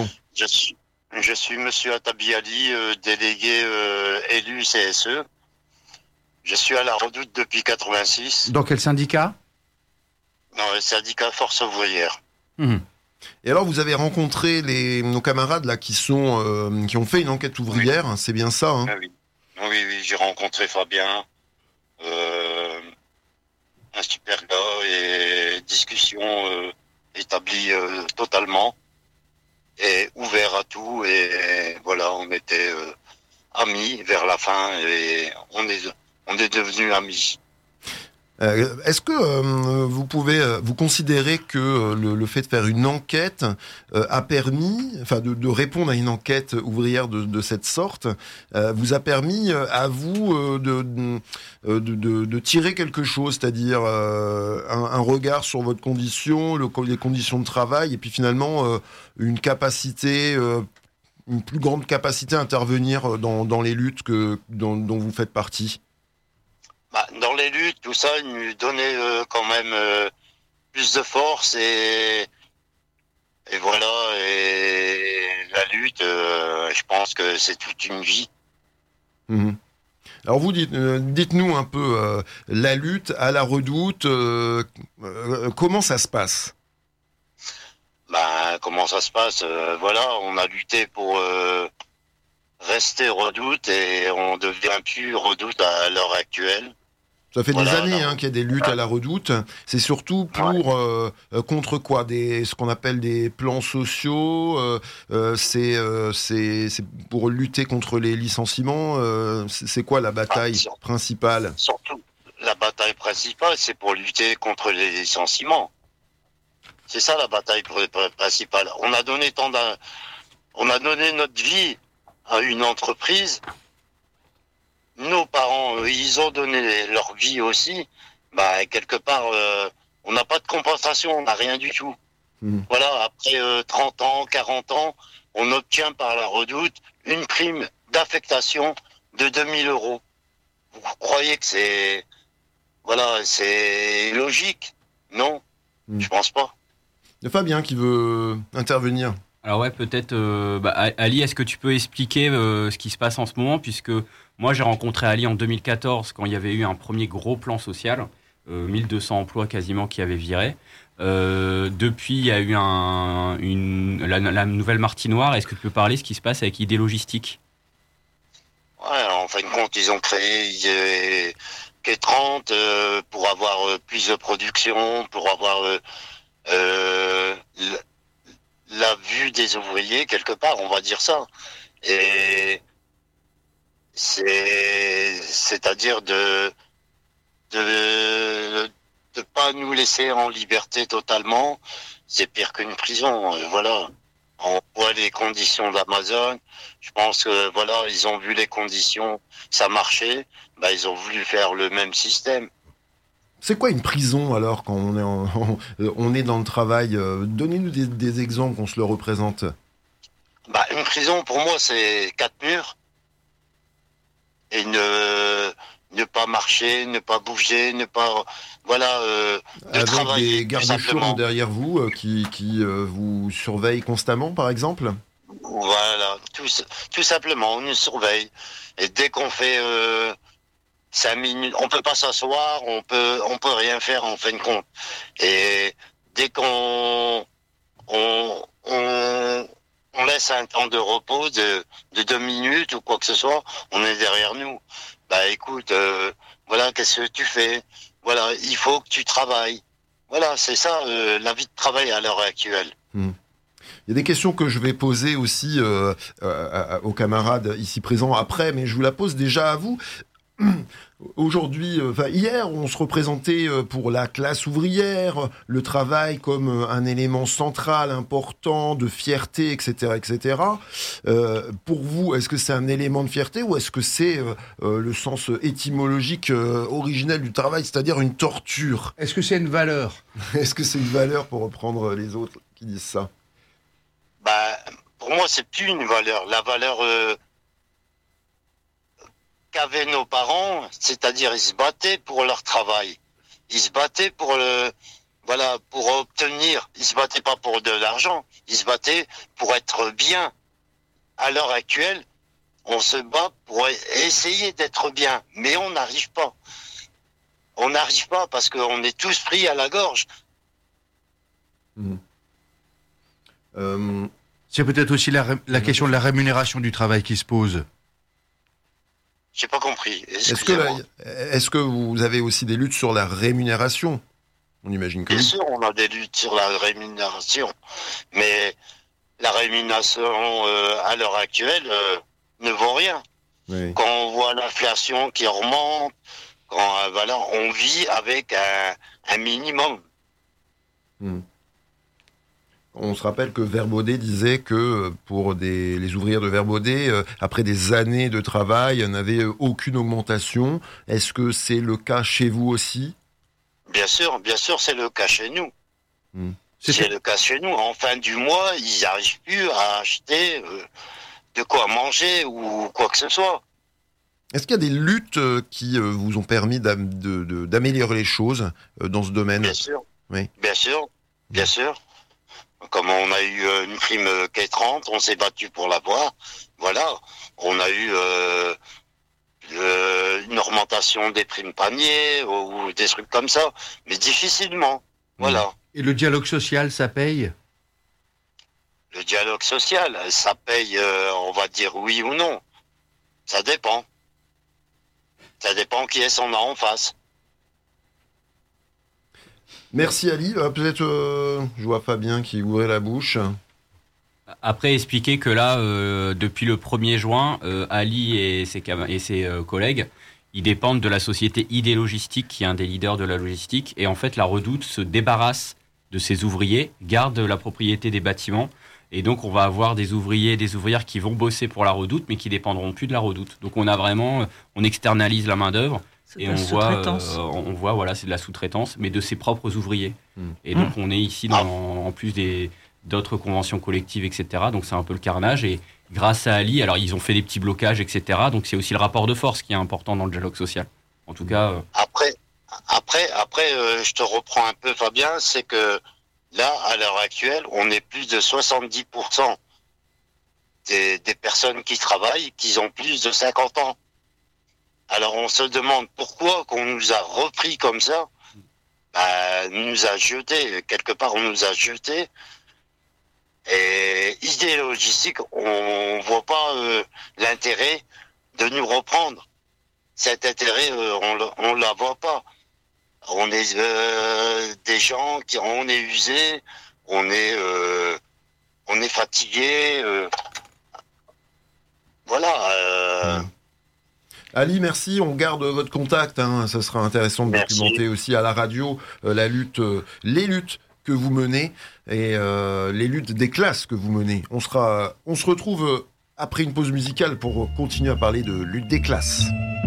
Je suis Monsieur Atabi Ali, délégué élu CSE. Je suis à la Redoute depuis 86. Dans quel syndicat ? Non, le syndicat Force Ouvrière. Et alors, vous avez rencontré nos camarades là qui ont fait une enquête ouvrière, c'est bien ça, hein ? Oui, j'ai rencontré Fabien, un super gars, et discussion établie totalement, et ouvert à tout, et voilà, on était amis vers la fin, et on est devenus amis. Est-ce que vous considérez que le fait de faire une enquête a permis, enfin de répondre à une enquête ouvrière de cette sorte, vous a permis à vous de tirer quelque chose, c'est-à-dire un regard sur votre condition, les conditions de travail, et puis finalement une plus grande capacité à intervenir dans les luttes dont vous faites partie? Dans les luttes, tout ça, il nous donnait quand même plus de force et voilà. Et la lutte, je pense que c'est toute une vie. Alors vous dites-nous un peu la lutte à la Redoute. Comment ça se passe ? Comment ça se passe ? Voilà, on a lutté pour rester Redoute et on devient plus Redoute à l'heure actuelle. Ça fait des années qu'il y a des luttes à la Redoute. C'est surtout pour contre quoi ? Ce qu'on appelle des plans sociaux. C'est pour lutter contre les licenciements. C'est quoi la bataille principale ? Surtout, la bataille principale, c'est pour lutter contre les licenciements. C'est ça la bataille principale. On a donné notre vie à une entreprise. Nos parents, ils ont donné leur vie aussi. Quelque part, on n'a pas de compensation, on n'a rien du tout. Voilà, après 30 ans, 40 ans, on obtient par la Redoute une prime d'affectation de 2000 €. Vous croyez que c'est logique ? Non, je pense pas. Il y a Fabien qui veut intervenir. Alors ouais, peut-être, Ali, est-ce que tu peux expliquer ce qui se passe en ce moment, puisque moi j'ai rencontré Ali en 2014 quand il y avait eu un premier gros plan social, 1200 emplois quasiment qui avaient viré. Depuis, il y a eu la nouvelle Martinoire. Est-ce que tu peux parler de ce qui se passe avec ID Logistique ? Ouais, en fin de compte, ils ont créé K30 pour avoir plus de production, pour avoir la vue des ouvriers, quelque part, on va dire ça. Et c'est-à-dire de pas nous laisser en liberté totalement. C'est pire qu'une prison, voilà. On voit les conditions d'Amazon. Je pense que voilà, ils ont vu les conditions, ça marchait. Bah, ils ont voulu faire le même système. C'est quoi une prison alors quand on est dans le travail? Donnez-nous des exemples qu'on se le représente. Bah, une prison pour moi c'est 4 murs et ne pas marcher, ne pas bouger, ne pas de avec travailler. des garde-chiourmes derrière vous qui vous surveillent constamment, par exemple. Voilà, tout simplement, on nous surveille. Et dès qu'on fait 5 minutes, on peut pas s'asseoir, on peut rien faire en fin de compte. Et dès qu'on laisse un temps de repos de 2 minutes ou quoi que ce soit, on est derrière nous. Bah écoute, voilà, qu'est-ce que tu fais? Voilà, il faut que tu travailles. Voilà, c'est ça la vie de travail à l'heure actuelle. Il y a des questions que je vais poser aussi aux camarades ici présents après, mais je vous la pose déjà à vous. Aujourd'hui, hier, on se représentait pour la classe ouvrière, le travail comme un élément central, important, de fierté, etc., etc. Pour vous, est-ce que c'est un élément de fierté ou est-ce que c'est le sens étymologique originel du travail, c'est-à-dire une torture? Est-ce que c'est une valeur? Est-ce que c'est une valeur, pour reprendre les autres qui disent ça? Bah, pour moi, c'est plus une valeur. La valeur qu'avaient nos parents, c'est-à-dire ils se battaient pour leur travail. Ils se battaient pour pour obtenir. Ils se battaient pas pour de l'argent. Ils se battaient pour être bien. À l'heure actuelle, on se bat pour essayer d'être bien, mais on n'arrive pas. On n'arrive pas parce qu'on est tous pris à la gorge. C'est peut-être aussi la question de la rémunération du travail qui se pose. J'ai pas compris. Est-ce que vous avez aussi des luttes sur la rémunération? On imagine que bien sûr, on a des luttes sur la rémunération, mais la rémunération à l'heure actuelle ne vaut rien. Oui. Quand on voit l'inflation qui remonte, quand on vit avec un minimum. On se rappelle que Verbaudet disait que pour les ouvrières de Verbaudet, après des années de travail, n'avait aucune augmentation. Est-ce que c'est le cas chez vous aussi? Bien sûr, c'est le cas chez nous. C'est le cas chez nous. En fin du mois, ils n'arrivent plus à acheter de quoi manger ou quoi que ce soit. Est-ce qu'il y a des luttes qui vous ont permis d'améliorer les choses dans ce domaine? Bien sûr. Oui. Bien sûr. Comme on a eu une prime K30, on s'est battu pour l'avoir. Voilà, on a eu une augmentation des primes paniers ou des trucs comme ça, mais difficilement. Voilà. Et le dialogue social, ça paye? Le dialogue social, ça paye, on va dire oui ou non. Ça dépend. Ça dépend qui est-ce qu'on a en face. Merci Ali. Peut-être, je vois Fabien qui ouvrait la bouche. Après, expliquer que là, depuis le 1er juin, Ali et ses collègues, ils dépendent de la société ID Logistique, qui est un des leaders de la logistique. Et en fait, la Redoute se débarrasse de ses ouvriers, garde la propriété des bâtiments. Et donc, on va avoir des ouvriers et des ouvrières qui vont bosser pour la Redoute, mais qui dépendront plus de la Redoute. Donc, on externalise la main-d'œuvre. Et on voit, voilà, c'est de la sous-traitance, mais de ses propres ouvriers. Et donc, on est ici en plus d'autres conventions collectives, etc. Donc, c'est un peu le carnage. Et grâce à Ali, alors, ils ont fait des petits blocages, etc. Donc, c'est aussi le rapport de force qui est important dans le dialogue social. En tout cas... Après, je te reprends un peu, Fabien, c'est que là, à l'heure actuelle, on est plus de 70% des personnes qui travaillent, qui ont plus de 50 ans. Alors on se demande pourquoi qu'on nous a repris comme ça, nous a jetés, quelque part on nous a jetés, et ID Logistique, on voit pas l'intérêt de nous reprendre. Cet intérêt, on la voit pas. on est des gens qui on est usés, on est fatigués. Voilà. Ali, merci. On garde votre contact. Ça sera intéressant de documenter aussi à la radio les luttes que vous menez et les luttes des classes que vous menez. On se retrouve après une pause musicale pour continuer à parler de lutte des classes.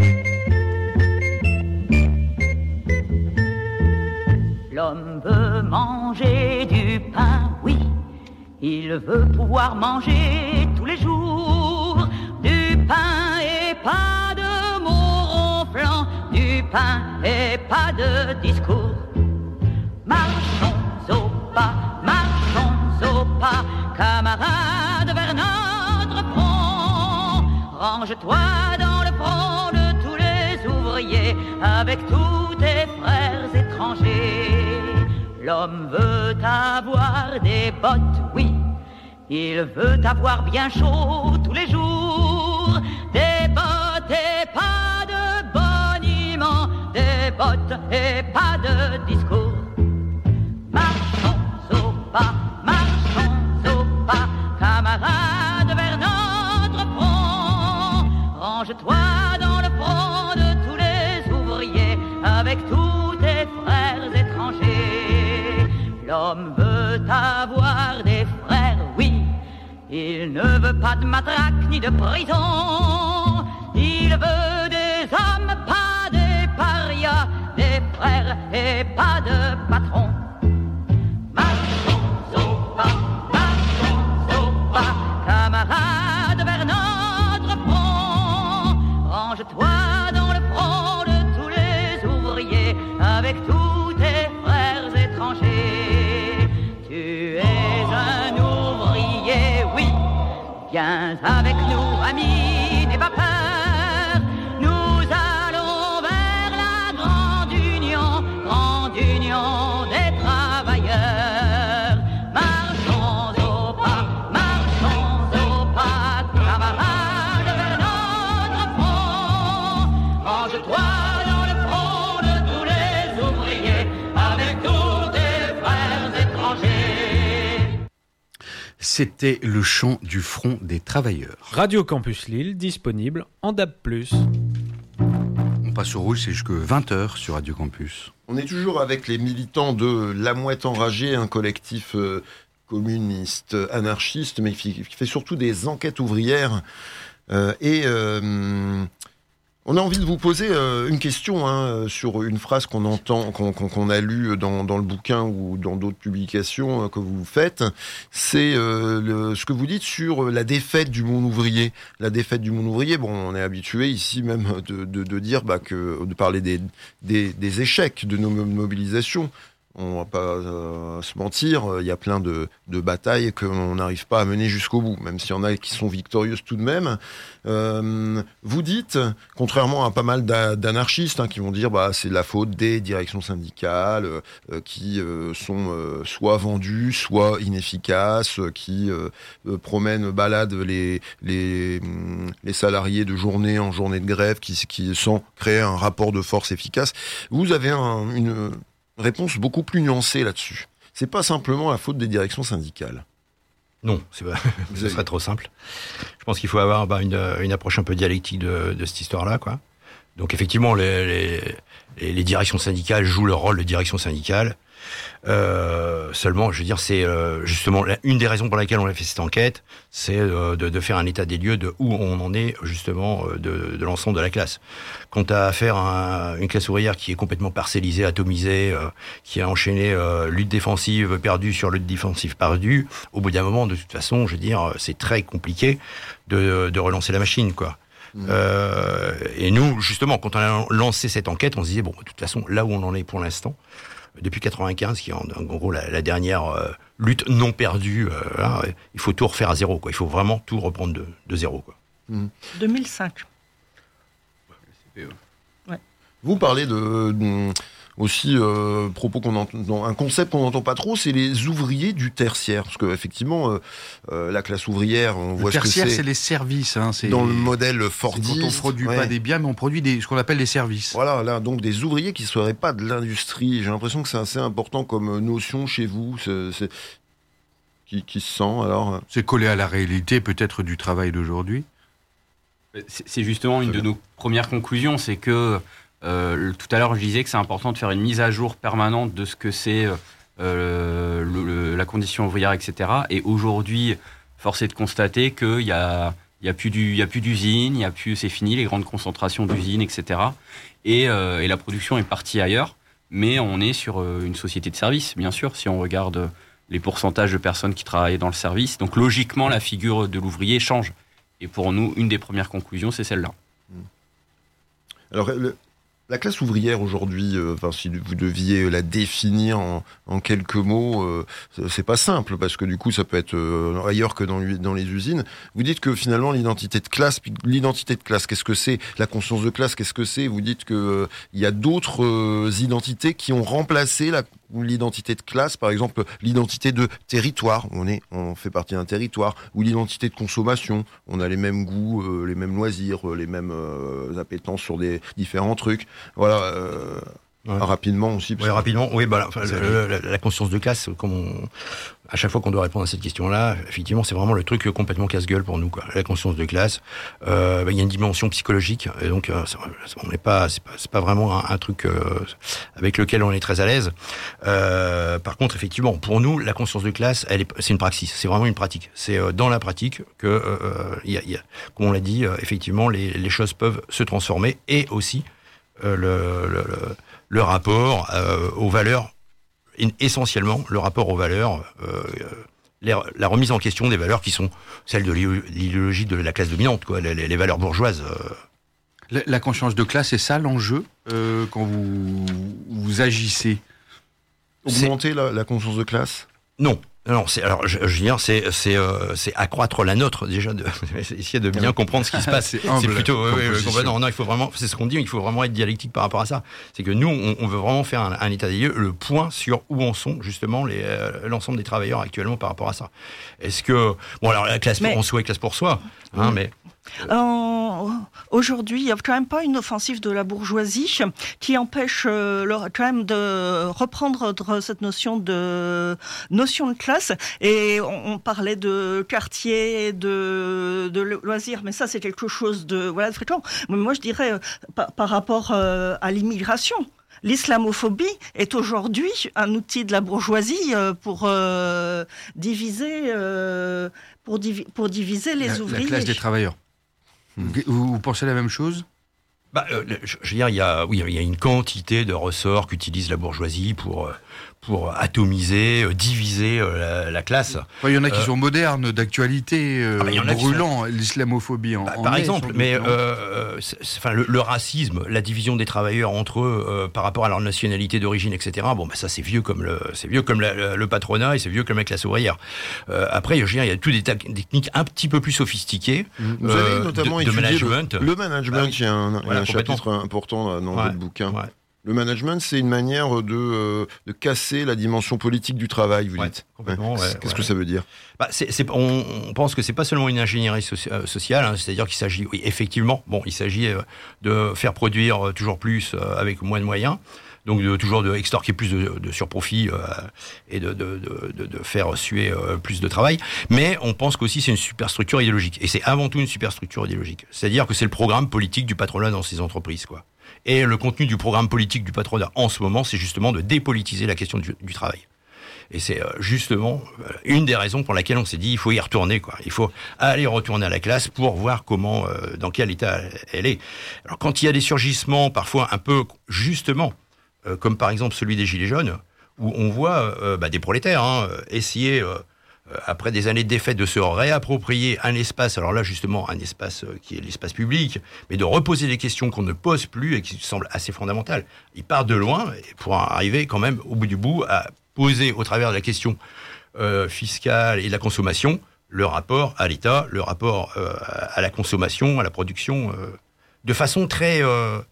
L'homme veut manger du pain, oui. Il veut pouvoir manger tous les jours du pain et pas de mots ronflants, du pain et pas de discours. Marchons au pas, camarades, vers notre front. Range-toi dans le front de tous les ouvriers, avec tous tes frères étrangers. L'homme veut avoir des bottes, oui. Il veut avoir bien chaud tous les jours. Des bottes et pas de boniment, des bottes et pas de discours. Marchons au pas, camarades, vers notre front. Range-toi dans le front de tous les ouvriers, avec tous tes frères étrangers. L'homme veut avoir des frères, oui. Il ne veut pas de matraque ni de prison. Il veut des hommes, pas des parias, des frères et pas de patrons. Camarades, vers notre front. Range-toi dans le front de tous les ouvriers, avec tous tes frères étrangers. Tu es un ouvrier, oui. Viens avec nous, amis, n'aie pas peur. Nous allons vers la grande union des travailleurs. Marchons au pas, camarades, vers notre front. Range-toi dans le front de tous les ouvriers, avec tous tes frères étrangers. C'était le chant du Front des travailleurs. Radio Campus Lille, disponible en DAB+. On passe au rouge, c'est jusque 20h sur Radio Campus. On est toujours avec les militants de La Mouette Enragée, un collectif communiste, anarchiste, mais qui fait surtout des enquêtes ouvrières. On a envie de vous poser une question sur une phrase qu'on entend, qu'on a lue dans le bouquin ou dans d'autres publications que vous faites. C'est ce que vous dites sur la défaite du monde ouvrier. La défaite du monde ouvrier, bon, on est habitué ici même de dire de parler des échecs de nos mobilisations. On va pas se mentir, il y a plein de batailles qu'on n'arrive pas à mener jusqu'au bout, même s'il y en a qui sont victorieuses tout de même. Vous dites, contrairement à pas mal d'anarchistes qui vont dire c'est la faute des directions syndicales qui sont soit vendues, soit inefficaces, qui baladent les salariés de journée en journée de grève, qui sans créer un rapport de force efficace. Vous avez une réponse beaucoup plus nuancée là-dessus. C'est pas simplement la faute des directions syndicales. Non, ce serait trop simple. Je pense qu'il faut avoir une approche un peu dialectique de cette histoire-là, quoi. Donc effectivement, les directions syndicales jouent leur rôle de direction syndicale. Seulement, je veux dire, c'est justement une des raisons pour laquelle on a fait cette enquête, c'est de faire un état des lieux de où on en est justement de l'ensemble de la classe. Quand tu as affaire à une classe ouvrière qui est complètement parcellisée, atomisée, qui a enchaîné lutte défensive perdue sur lutte défensive perdue, au bout d'un moment, de toute façon, je veux dire, c'est très compliqué de relancer la machine, quoi. Et nous, justement, quand on a lancé cette enquête, on se disait, bon, de toute façon, là où on en est pour l'instant, depuis 95, qui est en gros la dernière lutte non perdue, il faut tout refaire à zéro, quoi. Il faut vraiment tout reprendre de zéro, quoi. 2005. Ouais. Vous parlez aussi un concept qu'on n'entend pas trop, c'est les ouvriers du tertiaire. Parce qu'effectivement, la classe ouvrière, on voit ce que c'est. Le tertiaire, c'est les services. Dans le modèle Fordiste. Quand on ne produit pas des biens, mais on produit ce qu'on appelle des services. Voilà, là, donc des ouvriers qui ne seraient pas de l'industrie. J'ai l'impression que c'est assez important comme notion chez vous. Qui se sent, alors C'est collé à la réalité, peut-être, du travail d'aujourd'hui. C'est justement une de nos premières conclusions, c'est que tout à l'heure je disais que c'est important de faire une mise à jour permanente de ce que c'est la condition ouvrière, etc. Et aujourd'hui, force est de constater qu'il y a plus d'usines, c'est fini les grandes concentrations d'usines, etc. Et la production est partie ailleurs, mais on est sur une société de services, bien sûr, si on regarde les pourcentages de personnes qui travaillent dans le service. Donc logiquement, la figure de l'ouvrier change. Et pour nous, une des premières conclusions, c'est celle-là. Alors, la classe ouvrière aujourd'hui, si vous deviez la définir en quelques mots, c'est pas simple, parce que du coup, ça peut être ailleurs que dans les usines. Vous dites que finalement, l'identité de classe, qu'est-ce que c'est ? La conscience de classe, qu'est-ce que c'est ? Vous dites qu'il y a d'autres identités qui ont remplacé l'identité de classe, par exemple l'identité de territoire, on fait partie d'un territoire, ou l'identité de consommation, on a les mêmes goûts, les mêmes loisirs, les mêmes appétences sur des différents trucs. Voilà, rapidement aussi. Rapidement, oui, la conscience de classe, à chaque fois qu'on doit répondre à cette question-là, effectivement, c'est vraiment le truc complètement casse-gueule pour nous, quoi. La conscience de classe, il y a une dimension psychologique, et donc c'est pas vraiment un truc avec lequel on est très à l'aise. Par contre, effectivement, pour nous, la conscience de classe, c'est une praxis, c'est vraiment une pratique. C'est dans la pratique que, comme on l'a dit, effectivement, les choses peuvent se transformer, et aussi le rapport aux valeurs. Essentiellement, le rapport aux valeurs, la remise en question des valeurs qui sont celles de l'idéologie de la classe dominante, quoi, les valeurs bourgeoises. La conscience de classe, c'est ça l'enjeu quand vous agissez ? Augmenter la conscience de classe ? Non, c'est accroître la nôtre déjà, essayer de bien comprendre ce qui se passe. C'est plutôt non, il faut vraiment, c'est ce qu'on dit, il faut vraiment être dialectique par rapport à ça. C'est que nous, on veut vraiment faire un état des lieux, le point sur où en sont justement l'ensemble des travailleurs actuellement par rapport à ça. Est-ce que alors la classe pour soi et classe pour soi, mais aujourd'hui, il n'y a quand même pas une offensive de la bourgeoisie qui empêche quand même de reprendre cette notion de classe. Et on parlait de quartier, de loisirs, mais ça c'est quelque chose de fréquent. Mais moi je dirais par rapport à l'immigration. L'islamophobie est aujourd'hui un outil de la bourgeoisie pour diviser les ouvriers. La classe des travailleurs. Vous pensez la même chose ? Je veux dire, il y a une quantité de ressorts qu'utilise la bourgeoisie pour atomiser, diviser la classe. Il y en a qui sont modernes, d'actualité, brûlant, l'islamophobie par exemple, mais le racisme, la division des travailleurs entre eux par rapport à leur nationalité d'origine, etc. Ça c'est vieux comme le patronat et c'est vieux comme la classe ouvrière. Après, il y a toutes des techniques un petit peu plus sophistiquées. Vous avez notamment de management. Le management, il y a un chapitre important dans votre bouquin. Ouais. Le management, c'est une manière de casser la dimension politique du travail, vous dites. Complètement. Qu'est-ce que ça veut dire ? On pense que c'est pas seulement une ingénierie sociale, c'est-à-dire qu'il s'agit, effectivement, il s'agit de faire produire toujours plus avec moins de moyens. Donc toujours d'extorquer plus de surprofit et de faire suer plus de travail. Mais on pense qu'aussi c'est une superstructure idéologique. Et c'est avant tout une superstructure idéologique. C'est-à-dire que c'est le programme politique du patronat dans ces entreprises, quoi. Et le contenu du programme politique du patronat en ce moment, c'est justement de dépolitiser la question du travail. Et c'est justement une des raisons pour laquelle on s'est dit il faut y retourner, quoi. Il faut aller retourner à la classe pour voir comment, dans quel état elle est. Alors quand il y a des surgissements, parfois un peu justement, comme par exemple celui des Gilets jaunes, où on voit des prolétaires essayer, après des années de défaite, de se réapproprier un espace, alors là justement un espace qui est l'espace public, mais de reposer des questions qu'on ne pose plus et qui semblent assez fondamentales. Ils partent de loin pour arriver quand même au bout du bout à poser au travers de la question fiscale et de la consommation le rapport à l'État, le rapport à la consommation, à la production, de façon très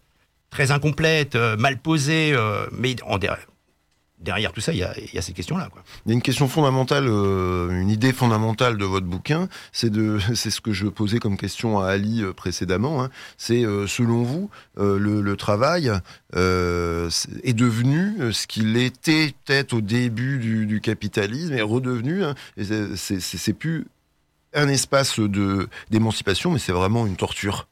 très incomplète, mal posée, mais derrière tout ça, il y a ces questions-là, quoi. Il y a une question fondamentale, une idée fondamentale de votre bouquin, c'est ce que je posais comme question à Ali précédemment, hein. C'est selon vous, le travail est devenu ce qu'il était peut-être au début du capitalisme, est redevenu, hein, et c'est plus un espace d'émancipation, mais c'est vraiment une torture.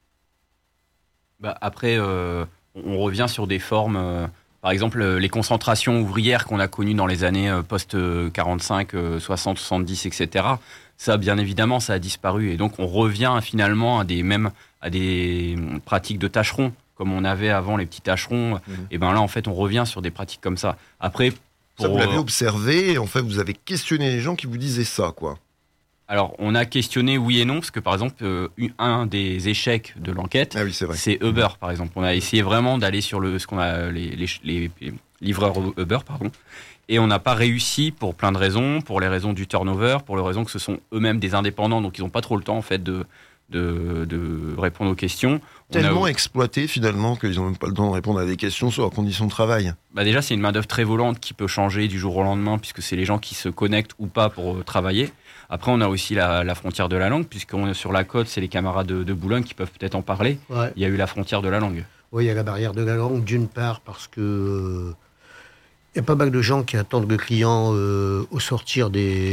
Après, on revient sur des formes... Par exemple, les concentrations ouvrières qu'on a connues dans les années post-45, 60, 70, etc., ça, bien évidemment, ça a disparu. Et donc, on revient finalement à des pratiques de tâcherons, comme on avait avant les petits tâcherons. Et bien là, en fait, on revient sur des pratiques comme ça. Après, ça, vous l'avez observé, et en fait, vous avez questionné les gens qui vous disaient ça, quoi. Alors, on a questionné oui et non, parce que par exemple, un des échecs de l'enquête, c'est Uber, par exemple. On a essayé vraiment d'aller sur les livreurs Uber, et on n'a pas réussi pour plein de raisons, pour les raisons du turnover, pour les raisons que ce sont eux-mêmes des indépendants, donc ils n'ont pas trop le temps en fait de répondre aux questions. Tellement exploités finalement qu'ils n'ont même pas le temps de répondre à des questions sur leurs conditions de travail. Déjà, c'est une main-d'œuvre très volante qui peut changer du jour au lendemain, puisque c'est les gens qui se connectent ou pas pour travailler. Après, on a aussi la frontière de la langue, puisqu'on est sur la côte, c'est les camarades de Boulogne qui peuvent peut-être en parler. Ouais. Il y a eu la frontière de la langue. Oui, il y a la barrière de la langue, d'une part, parce que il y a pas mal de gens qui attendent le client au sortir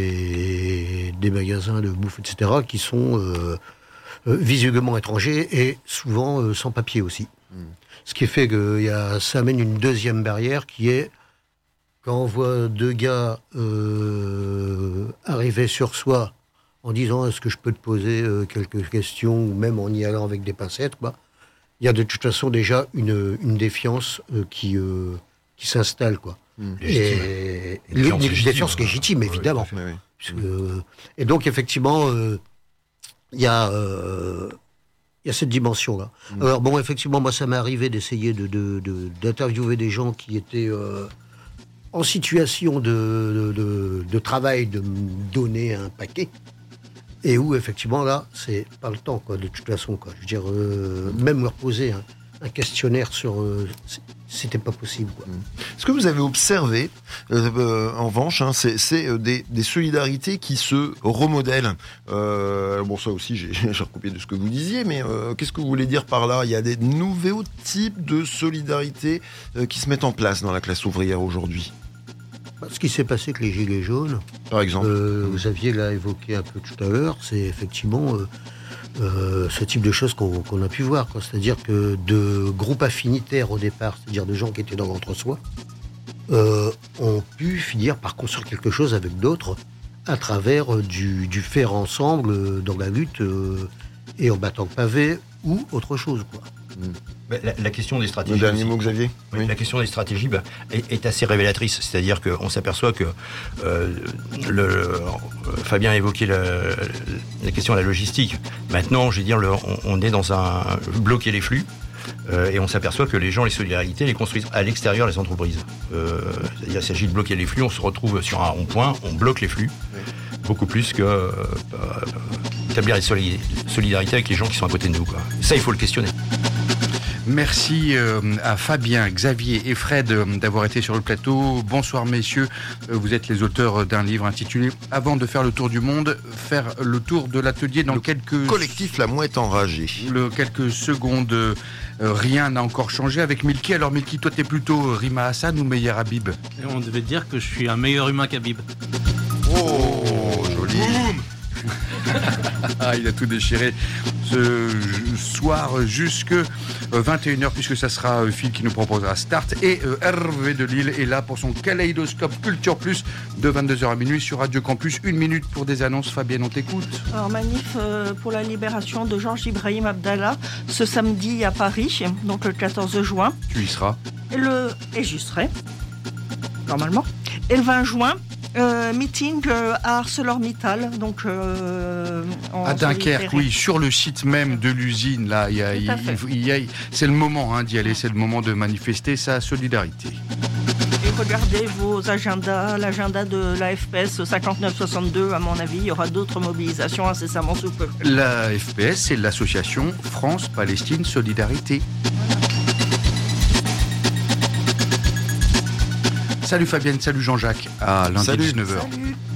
des magasins de bouffe, etc., qui sont visiblement étrangers et souvent sans papier aussi. Ce qui fait que ça amène une deuxième barrière qui est quand on voit deux gars arriver sur soi en disant est-ce que je peux te poser quelques questions, ou même en y allant avec des pincettes, il y a de toute façon déjà une défiance qui s'installe, quoi. Et une défiance légitime, évidemment. Et donc effectivement, il y a cette dimension-là. Alors bon, effectivement, moi ça m'est arrivé d'essayer d'interviewer des gens qui étaient en situation de travail, de me donner un paquet, et où effectivement là, c'est pas le temps, quoi, de toute façon, quoi. Je veux dire, même leur poser un questionnaire sur, c'était pas possible, quoi. Ce que vous avez observé, en revanche, hein, c'est des solidarités qui se remodèlent. Bon, ça aussi, j'ai recopié de ce que vous disiez, mais qu'est-ce que vous voulez dire par là ? Il y a des nouveaux types de solidarité qui se mettent en place dans la classe ouvrière aujourd'hui. Ce qui s'est passé avec les Gilets jaunes, par exemple, Xavier l'a évoqué un peu tout à l'heure, c'est effectivement ce type de choses qu'on a pu voir, quoi. C'est-à-dire que de groupes affinitaires au départ, c'est-à-dire de gens qui étaient dans l'entre-soi, ont pu finir par construire quelque chose avec d'autres à travers du faire ensemble dans la lutte et en battant le pavé ou autre chose, quoi. La question des stratégies. Le dernier mot, Xavier. Oui. La question des stratégies est assez révélatrice. C'est-à-dire qu'on s'aperçoit que Fabien a évoqué la question de la logistique. Maintenant, je veux dire, on est dans un bloquer les flux. Et on s'aperçoit que les gens, les solidarités, les construisent à l'extérieur des entreprises. C'est-à-dire, il s'agit de bloquer les flux. On se retrouve sur un rond-point, on bloque les flux. Beaucoup plus que établir les solidarités avec les gens qui sont à côté de nous, quoi. Ça, il faut le questionner. Merci à Fabien, Xavier et Fred d'avoir été sur le plateau. Bonsoir messieurs, vous êtes les auteurs d'un livre intitulé « Avant de faire le tour du monde, faire le tour de l'atelier » dans quelques... Collectif La Mouette Enragée. Quelques secondes, rien n'a encore changé avec Milky. Alors Milky, toi t'es plutôt Rima Hassan ou Meyer Habib ? Et on devait dire que je suis un meilleur humain qu'Habib. Oh, joli. Il a tout déchiré ce soir jusque 21h, puisque ça sera Phil qui nous proposera Start, et Hervé de Lille est là pour son Kaléidoscope Culture Plus de 22h à minuit sur Radio Campus. 1 minute pour des annonces. Fabienne, on t'écoute. Alors, manif pour la libération de Georges Ibrahim Abdallah ce samedi à Paris, donc le 14 juin. Tu y seras. Et j'y serai, normalement. Et le 20 juin, meeting à ArcelorMittal, donc à Dunkerque, oui, sur le site même de l'usine, là, c'est le moment d'y aller, c'est le moment de manifester sa solidarité. Et regardez vos agendas, l'agenda de la FPS 59-62, à mon avis, il y aura d'autres mobilisations incessamment sous peu. La FPS, c'est l'association France-Palestine Solidarité. Voilà. Salut Fabienne, salut Jean-Jacques. À lundi 19h. Salut.